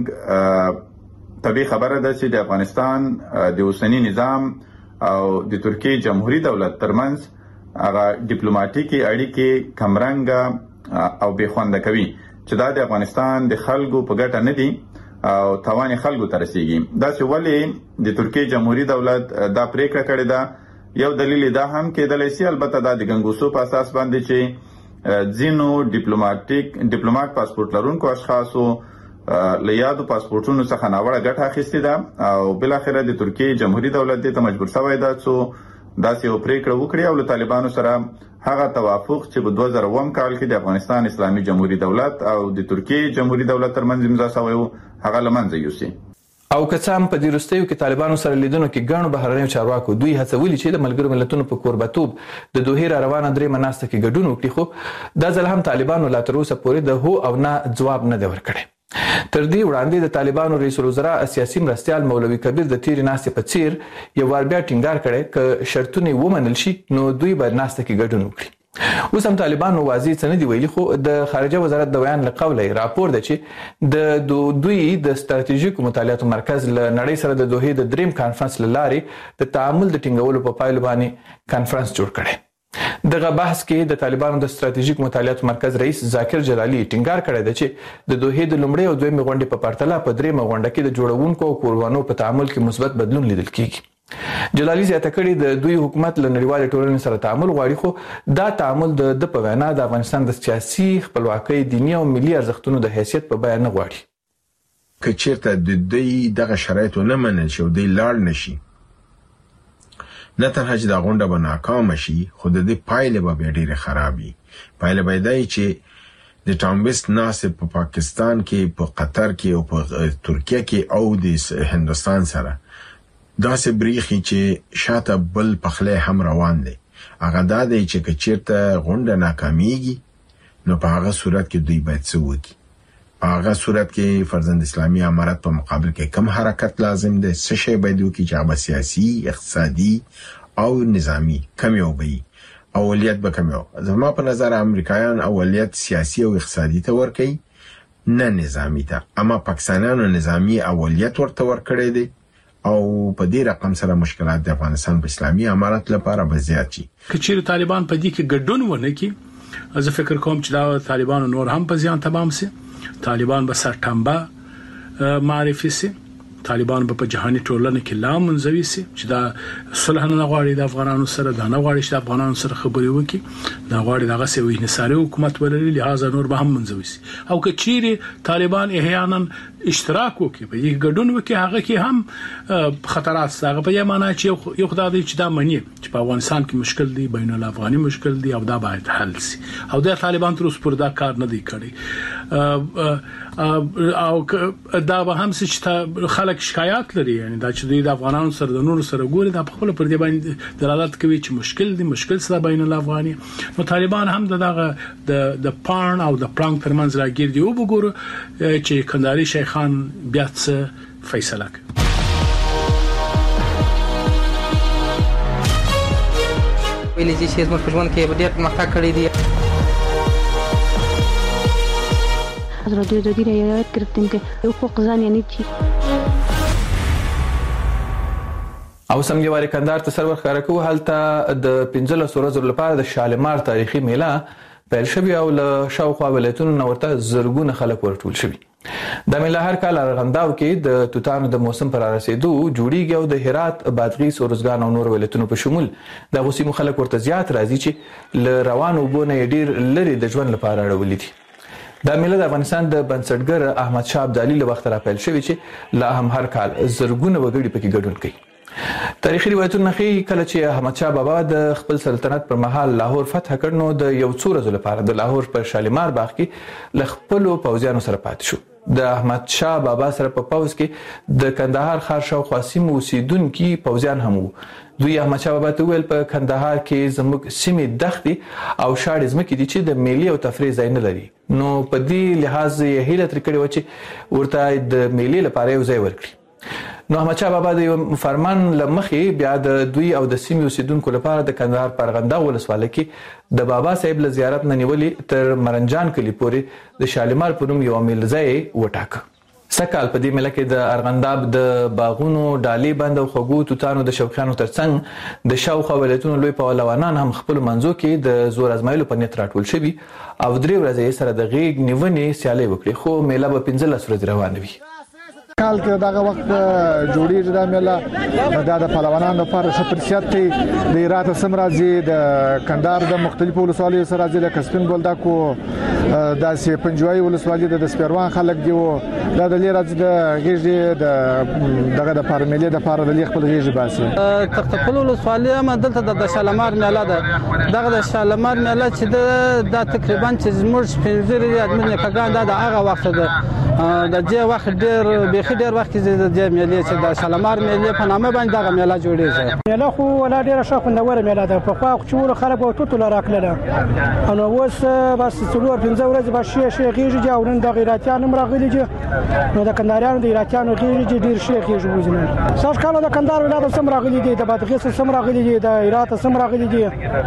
ترڅنګ طبيعي خبره ده چې د افغانستان د اوسنی نظام او د ترکیه جمهوریت دولت ترمنځ هغه ډیپلوماټیکي اړیکې کمرنګ او بې خوند کوي چې دا د افغانستان د خلکو په ګټه نه دي او توان خلکو ته رسیږي. دا چې ولې د ترکیه جمهوریت دولت دا پریکړه کړې ده یو دلیل دا هم کېدلی شي البته دا د ګنګوسو په اساس باندې چې ځینو ډیپلوماټیک ډیپلوماټ پاسپورت لرونکو اشخاصو له یادو پاسپورتونو څخه ناوړه ګټه اخیستې ده او بل اخر د ترکیه جمهوریت دولت ته مجبور شوی ده چې داسې یو پریکړه وکړي او له طالبانو سره هغه توافق چې په دوه زره اووه کال کې د افغانستان اسلامي جمهوریت دولت او د ترکیه جمهوریت دولت ترمنځ امضا شوی و هغه لمنځه یوسي. او که څه هم په دې وروستیو کې طالبانو سره لیدنو کې ګڼو بهرنیو چارواکو دوی هڅولي چې د ملګرو ملتونو په کوربتوب د دوحې را روانه درېیمه ناسته کې ګډون وکړي خو دا ځل هم طالبانو لا تر اوسه پورې د هو او نه ځواب نه دی ورکړی. تر دې وړاندې د طالبانو رئیس الوزرا سیاسي مرستیال مولوي کبیر د تیرې ناستې په څیر یو وار بیا ټینګار کړی که شرطونه ومنل شي نو دوی باید ناسته کې ګډون وکړي. اوس هم طالبانو واضح څه نه دی ویلي خو د خارجه وزارت د بیان له قوله راپور ده چې د دوی د ستراتیژیکو مطالعاتو مرکز له نړۍ سره د دوحې د دریم کانفرنس له لارې د تعامل د ټینګولو په پایلو باندې کانفرنس جوړ کړی. دغه بحث کې د طالبانو د ستراتیژیک مطالعاتو مرکز رئیس ذاکر جلالی ټینګار کړی دی چې د دوحې د لومړۍ او دویمې غونډې په پرتله په دریمه غونډه کې د جوړونکو او کوربانو په تعامل کې مثبت بدلون لیدل کیږي. جلالی زیاته کړې د دوی حکومت له نړیوالې ټولنې سره تعامل غواړي خو دا تعامل د د په وینا د افغانستان د سیاسي خپلواکۍ دینی او ملي ارزښتونو د حیثیت په بیان نه غواړي. که چیرته د دوی دغه شرایط نه منل شي او دوی لاړ نشي نه تنها چې دا غونډه به ناکامه شي خو د دې پایلې به ډېرې خرابې. پایله به دا وي چې د ټام ویسټ ناستې په پاکستان کې په قطر کې او په ترکیه کې او د هندوستان سره داسې بریخي چې شاته بل پخلی هم روان دی. هغه دا دی چې که چیرته غونډه ناکامیږي نو په هغه صورت کې دوی باید څه وکړي. په هغه صورت کې فرضاً اسلامي امارت په مقابل کې کم حرکت لازم دی څه شی باید وکړي چې هغه سیاسي اقتصادي او نظامی کم یو وي اولیت به کم یو. زما په نظر امریکایان اولیت سیاسي او اقتصادي ته ورکوي نه نظامی ته. اما پاکستانیانو نظامی اولیت ورته ورکړی دی او په دې رقم سره مشکلات د افغانستان په اسلامي امارت لپاره به زیات شي. که چیرې طالبان په دې کې ګډون ونه کړي زه فکر کوم چې دا طالبان نور هم په زیان تمام سي. طالبان به سرټمبه معرفي سي. طالبان به په جهاني ټولنه کې لا منځوي سي چې دا صلح نه غواړي د افغانانو سره دا نه غواړي چې د افغانانو سره خبرې وکړي دا غواړي دغه سوي انحصاري حکومت ولري لہذا نور به هم منځوي سي. او که چیرې طالبان احیانا اشتراک وکړي په دې ګډون وکړي هغه کې هم خطرات هغه په یمانه چې یو خدای چې دا مني چې په افغانستان کې مشکل دی بین الافغاني مشکل دی او دا باید حل سي او د طالبان تر اوسه پر دا کار نه دی کړی. او دا به هم چې خلک شکایت لري یعنی دا چې د افغانانو سره د نورو سره ګوري دا په خپل پر دې باندې دلالت کوي چې مشکل دی مشکل سره بین الافغاني. نو طالبان هم دغه د د پان او د پلان ترمنځ راګیر دی او وګورو چې کندهاري شیخان بیا څه فیصله کوي. ویلې چې موږ په ژوند کې ډېر پرمختګ کړی دی. رادیو جدید رعایت کردیم که حقوق زن یعنی چی. او سم یې واره کندهار ته سرور خبره کوو هلته د پنځلسو ورځو لپاره د شالمار تاریخي میله پیل شوی او له شاوخوا ولایتونو نه ورته زرګونه خلک ورټول شوي. دا میله هر کال ارغنداو کې د توتانو د موسم پر رسیدو جوړیږي او د هرات بادغیس اورزګان او نور ولایتونو په شمول د غوسیمو خلک ورته زیات راځي چې له روان وبونه ډیر لري د ژوند لپاره اړولې دي. دا میله د افغانستان د بنسټګر احمد شاه ابدالي له وخت را پیل شوې چې لا هم هر کال زرګونه وګړي پکې ګډون کوي. تاریخي روایتونه ښیي کله چې احمد شاه بابا د خپل سلطنت پر مهال لاهور فتح کړ نو د یو څو ورځې لپاره د لاهور په شالیمار باغ کې ل خپل پوځیانو سره پاتې شو. د احمد شاه بابا سره په پوځ کې د کندهار ښار شاوخوا سیمو اوسیدونکي پوځیان هم وو. دوی احمد شاه بابا ته ویل په کندهار کې زموږ سیمې دښتې او شاړې ځمکې دي چې د میلې او تفریح ځای نه لري. نو په دې لحاظ یې هیله ترې کړې وه چې ورته د میلې لپاره یو ځای ورکړي. نو احمد شاه بابا د یو فرمان لمخې بیا د دوی او د سیمې اوسیدونکو لپاره د کندهار په ارغنده ولسوالۍ کې د بابا صاحب له زیارت نه نیولې تر مرنجان کلي پورې د شالیمار په نوم یو میل ځای وټاکه. سکهال په دې میله کې د ارغنداب د باغونو ډالۍ بند او خوږو توتانو د شوقیانو ترڅنګ د شاوخوا ولایتونو لوی پهلوانان هم خپل منځو کې د زور ازمایلو په نیت راټول شوي او درې ورځې سره د غیږ نیونې سیالۍ وکړي، خو میله به پنځلس ورځې روانه وي. کال کې دغه وخت جوړیږي د میله د پهلوانانو لپاره ښه فرصت دی. د هرات سم راځي، د کندهار د مختلفو ولسوالیو سره راځي، د کسبین بولدکو داسې پنجوایي ولسوالۍ د سپیروان خلک دی دا د لیر راځي د غیږي د دغه د پاره میلې د پاره د خپل غیږي باسي. تختخل ولسوالۍ هم دلته د شالمار میله ده. دغه د شالمار میله چې د تقریبا چې زموږ پنځه ادمنه کګان د هغه وخت ده د دې وخت ډیر به ډیر وخت د دې میلې چې د شالمار میلې په نامه باندې دغه میله جوړیږي. میله خو ولا ډیره ښه خوندوره میله ده. په خوا خو خلک او توتو راکړل نو اوس بس څلور پنځه ورځې به شي شي غیږي او نن د غیراتیان هم راغلي دي نو د کندهاریانو د غیراتیانو غیږي ډیر شي غیږي وځنه ساش کاله د کندهار ولایت سم راغلي دي، د بادغیس سم راغلي دي، د هرات سم راغلي دي،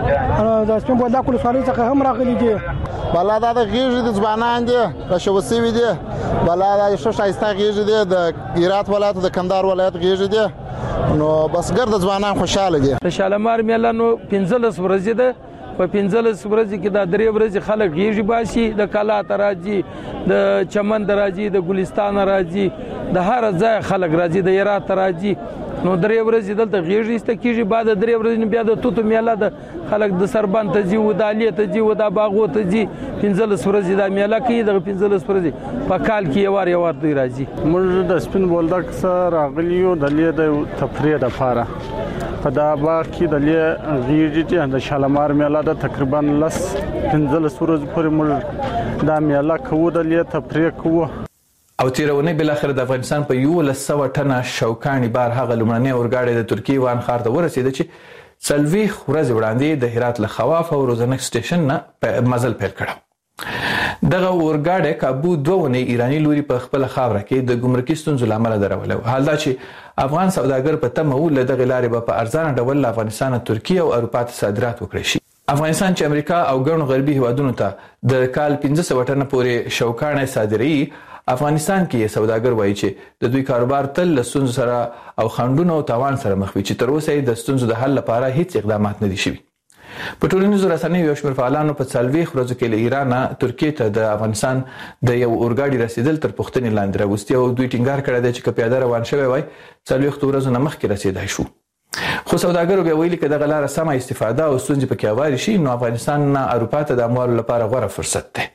د سپین بولدک ولسوالۍ څخه هم راغلي دي. بلا دا د غیږي د ځوانان دي را شوسي وي دي. بلا دا ښه شایسته غیږي دي د هرات ولایت د کندهار ولایت غیږي دي نو بس ګرد ځوانان خوشاله دي. د شالمار میله نو پنځلس ورځې ده. په پنځلس ورځې کې د درې ورځې خلک غیږي باسي، د کلا تراجي، د چمن تراجي، د ګلستان راځي، د هر ځای خلک راځي، د هرات تراجي. نو درې ورځې دلته غیږي است کیږي. بعد درې ورځې بیا د توتو میله د خلک د سربند ته ځي، و د الیه ته ځي، و د باغو ته ځي. پنځلس ورځې د میله کې د پنځلس ورځې په کال کې یو وار یو وار دوی راځي. موږ د سپین بولدک سره راغلیو د لید تفریح لپاره په دا باغ کې د لید غیږي د شالمار میله د تقریبا لس پنځلس ورځې پورې موږ دا میله کوو، د لید تفریح کوو. او تیرونه بل اخر د افغانستان په یو لسو ټنه شوکانی بار هغه لمړنی اورګاډي د ترکیه وان ښار ته ورسید چې سلوي ورځ وړاندې د هرات له خواف او روزنک سټیشن نه مزل پیل کړ. دغه اورګاډي کابو دوونه ایرانی لوري په خپل خاوره کې د ګمرکي ستونزو لامل درولو. حال دا چې افغان سوداګر په تمه ول دغه لارې په ارزانه ډول له افغانستان، ترکیه او اروپا ته صادرات وکړي شي. افغانستان چې امریکا او ګڼو غربي هیوادونو ته د کال پنځه سوه ټنه پورې شوکانه صادري، افغانستان کې سوداګر وایي چې د دوی کاروبار تل له ستونزو سره او خنډونو او تاوان سره مخ وي چې تر اوسه د ستونزو د حل لپاره هیڅ اقدامات نه دي شوي. په ټولنیزو رسنیو یو شمېر فعالانو په څلوېښت ورځو کې له ایران ترکیې ته د افغانستان د یو اورګاډي رسیدل تر پوښتنې لاندې راوستي او دوی ټینګار کړی دی چې که پیاده روان شوی وای څلوېښت ورځو نه مخکې رسیدای شو. خو سوداګرو بیا ویلي که دغه لاره سمه استفاده او ستونزې پکې هوارې شي نو افغانستان نه اروپا ته د اموالو لپاره غوره فرصت دی.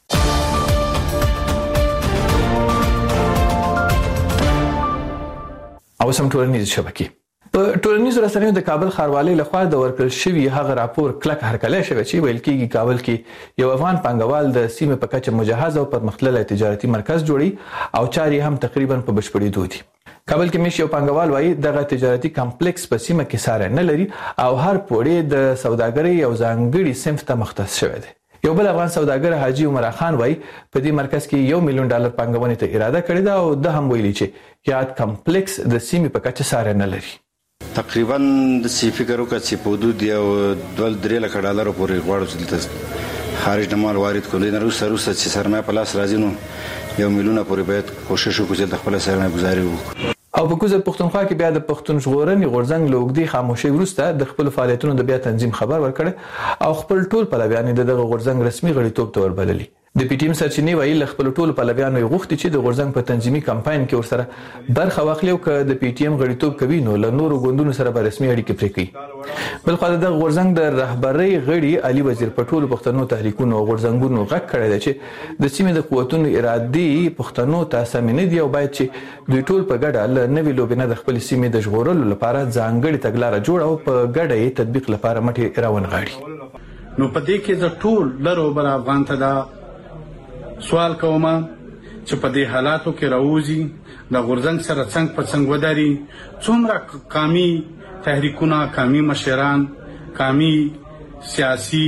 او سم ټولنیز شبکې په ټولنیزو رسنیو د کابل ښاروالۍ لخوا د ورکړل شوي هغه راپور کلک هرکلی شوی چې ویل کېږي کابل کې یو افغان پانګوال د سیمې په کچه مجهز او پرمختللی تجارتي مرکز جوړي او چارې هم تقریبا په بشپړېدو دي. کابل کې مش یو پانګوال وایي دغه تجارتي کمپلیکس په سیمه کې ساری نه لري او هر پوړی د سوداګرۍ یو ځانګړي صنف ته مختص شوی دی. یو بل افغان سوداګر حاجی عمر خان وایي په دې مرکز کې یو میلیون ډالر پانګونې ته اراده کړې ده او د هم ویلي چې یاد کمپلیکس د سیمې په کچه ساری نه لري. تقریبا د سی فکر وکړ چې په حدود یو دوه درې لک ډالر پورې غواړو چې دلته خارج نه مال وارد کړو. نه روسه روسه چې سرمایه په لاس راځي نو یو میلیون پورې باید کوشش وکړو چې خپل سرمایه گزاري وکړو. او په کوزه پښتونخوا کې بیا د پښتون ژغورنې غورځنګ له اوږدې خاموشۍ وروسته د خپل فعالیتونو د بیا تنظیم خبر ورکړ او خپل ټول پلویان د دغه غورځنګ رسمي غړیتوب ته وربللي. د پی ټی ایم سرچینې وایي ل خپل ټولو پلویانو غوښتي چې د غورځنګ په تنظیمي کمپاین کې ورسره برخه واخلي او که د پی ټی ایم غړیتوب کوي نو له نورو ګوندونو سره به رسمي اړیکې پرې کوي. بل خو د غورځنګ د رهبرۍ غړي علي وزیر په ټولو پښتنو تحریکونو او غورځنګونو غږ کړی دی چې د سیمې د قوتونو ارادي پښتنو ته سم نه دی او باید چې دوی ټول په ګډه له نوې لوبې د خپل سیمې د ژغورلو لپاره ځانګړي تګلاره جوړه او په ګډه یې تطبیق لپاره مټې راونغاړي. نو په دې کې د ټول لرو بر افغان ته دا سوال کوم چې په دې حالاتو کې راوځي د غورځنګ سره څنګه په څنګه وداري څومره قامي تحریکونه قامي مشران قامي سیاسي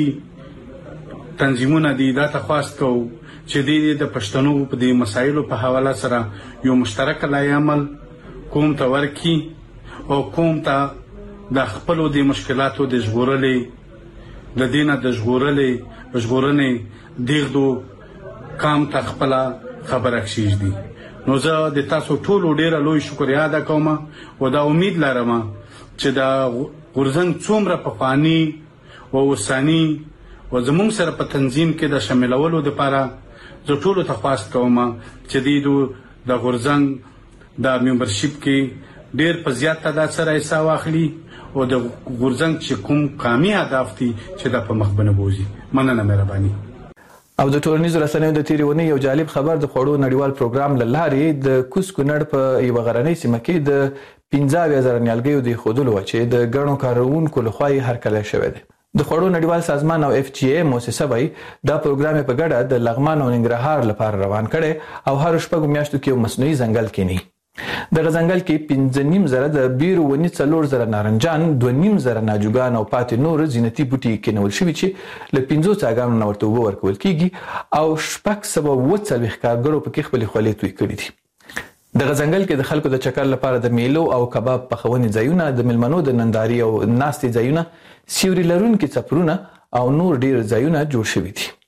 تنظیمونه دي دا تخواست کوو چې د پښتنو په دې مسایلو په حواله سره یو مشترک لای عمل کوم ته ورکی او کوم ته د خپل د مشکلاتو د ژغورلې د دینه د ژغورلې ژغورنې دیغدو کام ته خپل خبره کشیش دي. نو زه د تاسو ټولو ډیره لوی شکریا ادا کوم او دا امید لرم چې دا غورځنګ څومره پخوانی او اوسانی او زموږ سره په تنظیم کې د شاملولو لپاره زه ټولو ته خواست کوم چې د غورځنګ د ممبرشپ کې ډیر په زیات تعداد سره حصہ واخلي او د غورځنګ چې کوم قامي اهداف دي چې د په مخ باندې بوزي. مننه مهرباني. او د ټولنیزو رسنیو د تیریونې یو جالب خبر د خوړو نړیوال پروګرام لارې د کوس کونړ په یو غرنۍ سیمه کې د پنځه زره نیالګیو د خودلو چې د ګڼو کارونکو لخوا هرکلی شوی دی. د خوړو نړیوال سازمان او اف جی ای موسسه وایي دا پروګرام په ګډه د لغمان او ننګرهار لپاره روان کړي او هر شپږ میاشتو کې یو مصنوعي ځنګل کینی. دغه ځنګل کې پنځه نیم زره د بیرو ونی څلور زره نارنجان دوه نیم زره ناجوګان او پاتې نور زینتي بوټي کېنول شوي چې له پنځو څاګانو نه ورته اوبه ورکول کېږي او شپږ سوه اووه څلوېښت کارګرو پکې خپلې خولې توی کړي دي. دغه ځنګل کې د خلکو د چکر لپاره د میلو او کباب پخونې ځایونه د میلمنو د ننداري او ناستې ځایونه سیوري لرونکي څپرونه او نور ډیر ځایونه جوړ شوي دي.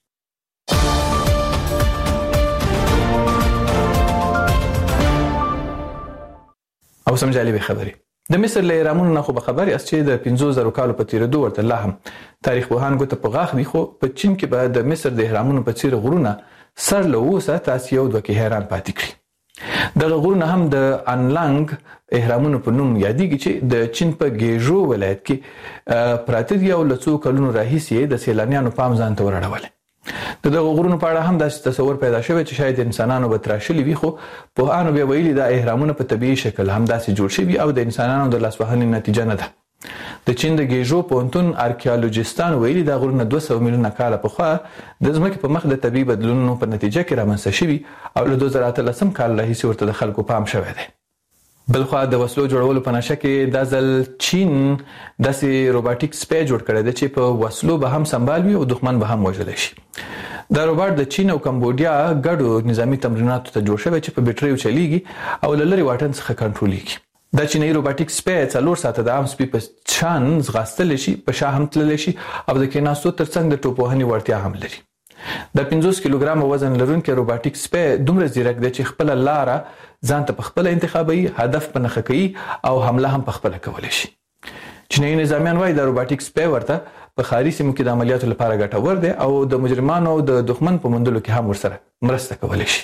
او سم جالبه خبري د مصر له اهرامونو نه خو به خبري اس چې د پنځه زره کالو په تیریدو ورته لا هم تاریخ پوهان ګوته په غاښ دي خو په چین کې به د مصر د اهرامونو په څیر غرونه سر له اوسه تاسو یو دوه کې حیران پاتې کړي. دغه غرونه هم د انلانګ اهرامونو په نوم یادېږي چې د چین په ګیژو ولایت کې پراته دي او له څو کلونو راهیسې د سیلانیانو پام ځان ته ورړولی. د دغه غرونو په اړه هم داسې تصور پیدا شوی چې شاید انسانانو به تراشلي وي خو پوهانو بیا ویلي دا اهرامونه په طبیعي شکل هم داسې جوړ شوي او د انسانانو د لاسوهنې نتیجه نه ده. د چین د ګیژو پوهنتون ارکیالوجیستان ویلي دا غرونه دوه سوه میلیونه کاله پخوا د ځمکې په مخ د طبیعي بدلونونو په نتیجه کې رامنځته شوي او له دوه زره اتلسم کال راهیسې ورته د خلکو پام شوی دی. بلخوا د وسلو جوړولو په نشه کې دا ځل چین داسې روباټیک سپی جوړ کړی دی چې په وسلو به هم سنبال وي او دښمن به هم وژلی شي. دا روباټ د چین او کمبودیا ګډو نظامی تمریناتو ته جوړ شوی چې په بیټریو چلیږي او له لرې واټن څخه کنټرولېږي. دا چینایي روباټیک سپی څلور ساعته د عام سپي په شان ځغاستلی شي، په شا هم تللی شي او د کېناستو ترڅنګ د ټوپوهنې وړتیا هم لري. د پنځوس کیلوګرامه وزن لرونکی روباټیک سپی دومره ځیرک دی چې خپله لاره ځان ته په خپله انتخابوي، هدف په نښه کوي او حمله هم په خپله کولی شي. چینایي نظامیان وایي دا روباټیک سپی ورته په ښاري سیمو کې د عملیاتو لپاره ګټور دی او د مجرمانو او د دښمن په موندلو کې هم ورسره مرسته کولی شي.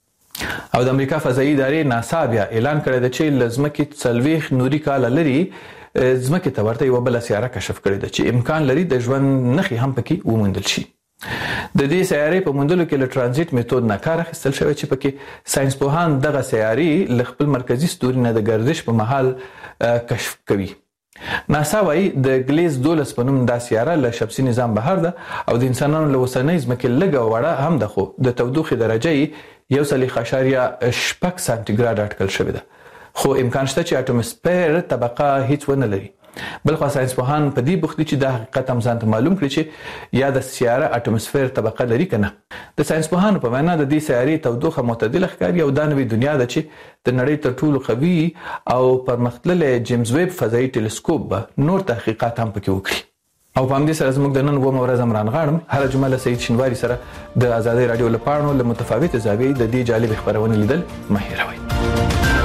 او د امریکا فضایي ادارې ناسا بیا اعلان کړی دی چې له ځمکې څلوېښت نوري کاله لرې ځمکې ته ورته یوه بله سیاره کشف کړې ده چې امکان لري د ژوند نښې هم پکې وموندل شي. د دې سیارې په موندلو کې له ټرانزیټ میتود نه کار اخیستل شوی چې پکې ساینس پوهان دغه سیارې له خپل مرکزي ستوري نه د ګردش په مهال کشف کوي. ناسا وایي د ګلیز دولس په نوم دا سیاره له شمسي نظام بهر ده او د انسانانو له اوسنۍ ځمکې لږه وړه هم ده خو د تودوخې درجه یې یو څلوېښت اعشاریه شپږ سانتیګراډ اټکل شوې ده خو امکان شته چې اټوموسفیر طبقه هیڅ ونه لري. بلخوا ساینس پوهان په دې بوخت دي چې دا حقیقت هم ځان ته معلوم کړي چې یا د سیاره اټوموسفیر طبقه لري که نه. د ساینس پوهانو په وینا د دې سیارې تودوخه معتدله ښکاري او دا نوې دنیا ده چې د نړۍ تر ټولو قوي او پرمختللی جیمز ویب فضایي ټیلیسکوپ به نور تحقیقات هم پکې وکړي. او په همدې سره زموږ د نن اوومه ورځ هم رانغاړم. هره جمعه له سعید شینواري سره د ازادۍ راډیو له پاڼو له متفاوتې زاویې د دې جالبې خپرونې لیدل مه هېروئ.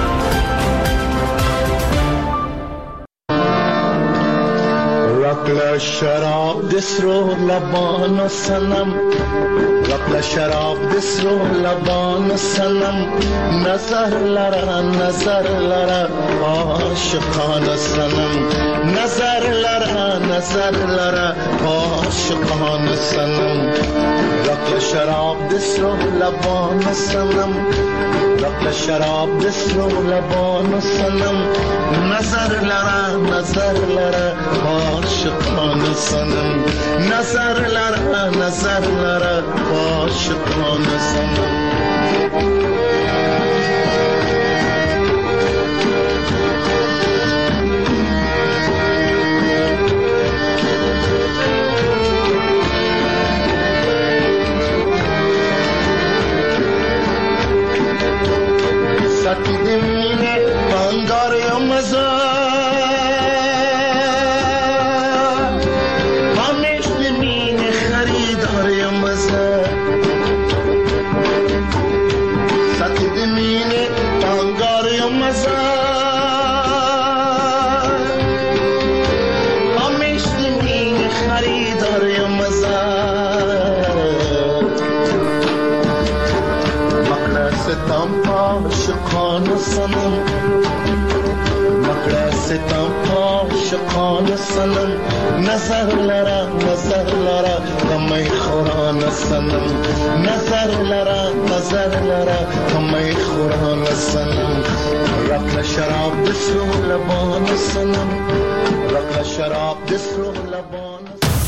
Rock like رقل شراب دسرو لبان سنم رقل شراب دسرو لبان سنم نظر لرا نظر لرا عاشقان سنم نظر لرا نظر لرا عاشقان سنم رقل شراب دسرو لبان سنم رقل شراب دسرو لبان سنم نظر لرا نظر لرا عاشقان سنم نظر لرا نظر لرا عاشقان سنم ساتی دمینه بانگار یا مزا همیش دمینه خریدار یا مزا ساتی دمینه بانگار یا مزا همیش دمینه خریدار یا مزا ستم عاشقان سنم مکړه ستم عاشقان سنم نظر لرا نظر لرا کمای خوران سنم نظر لرا نظر لرا کمای خوران سنم رقل شراب دسرو لبان سنم رقل شراب دسرو لبان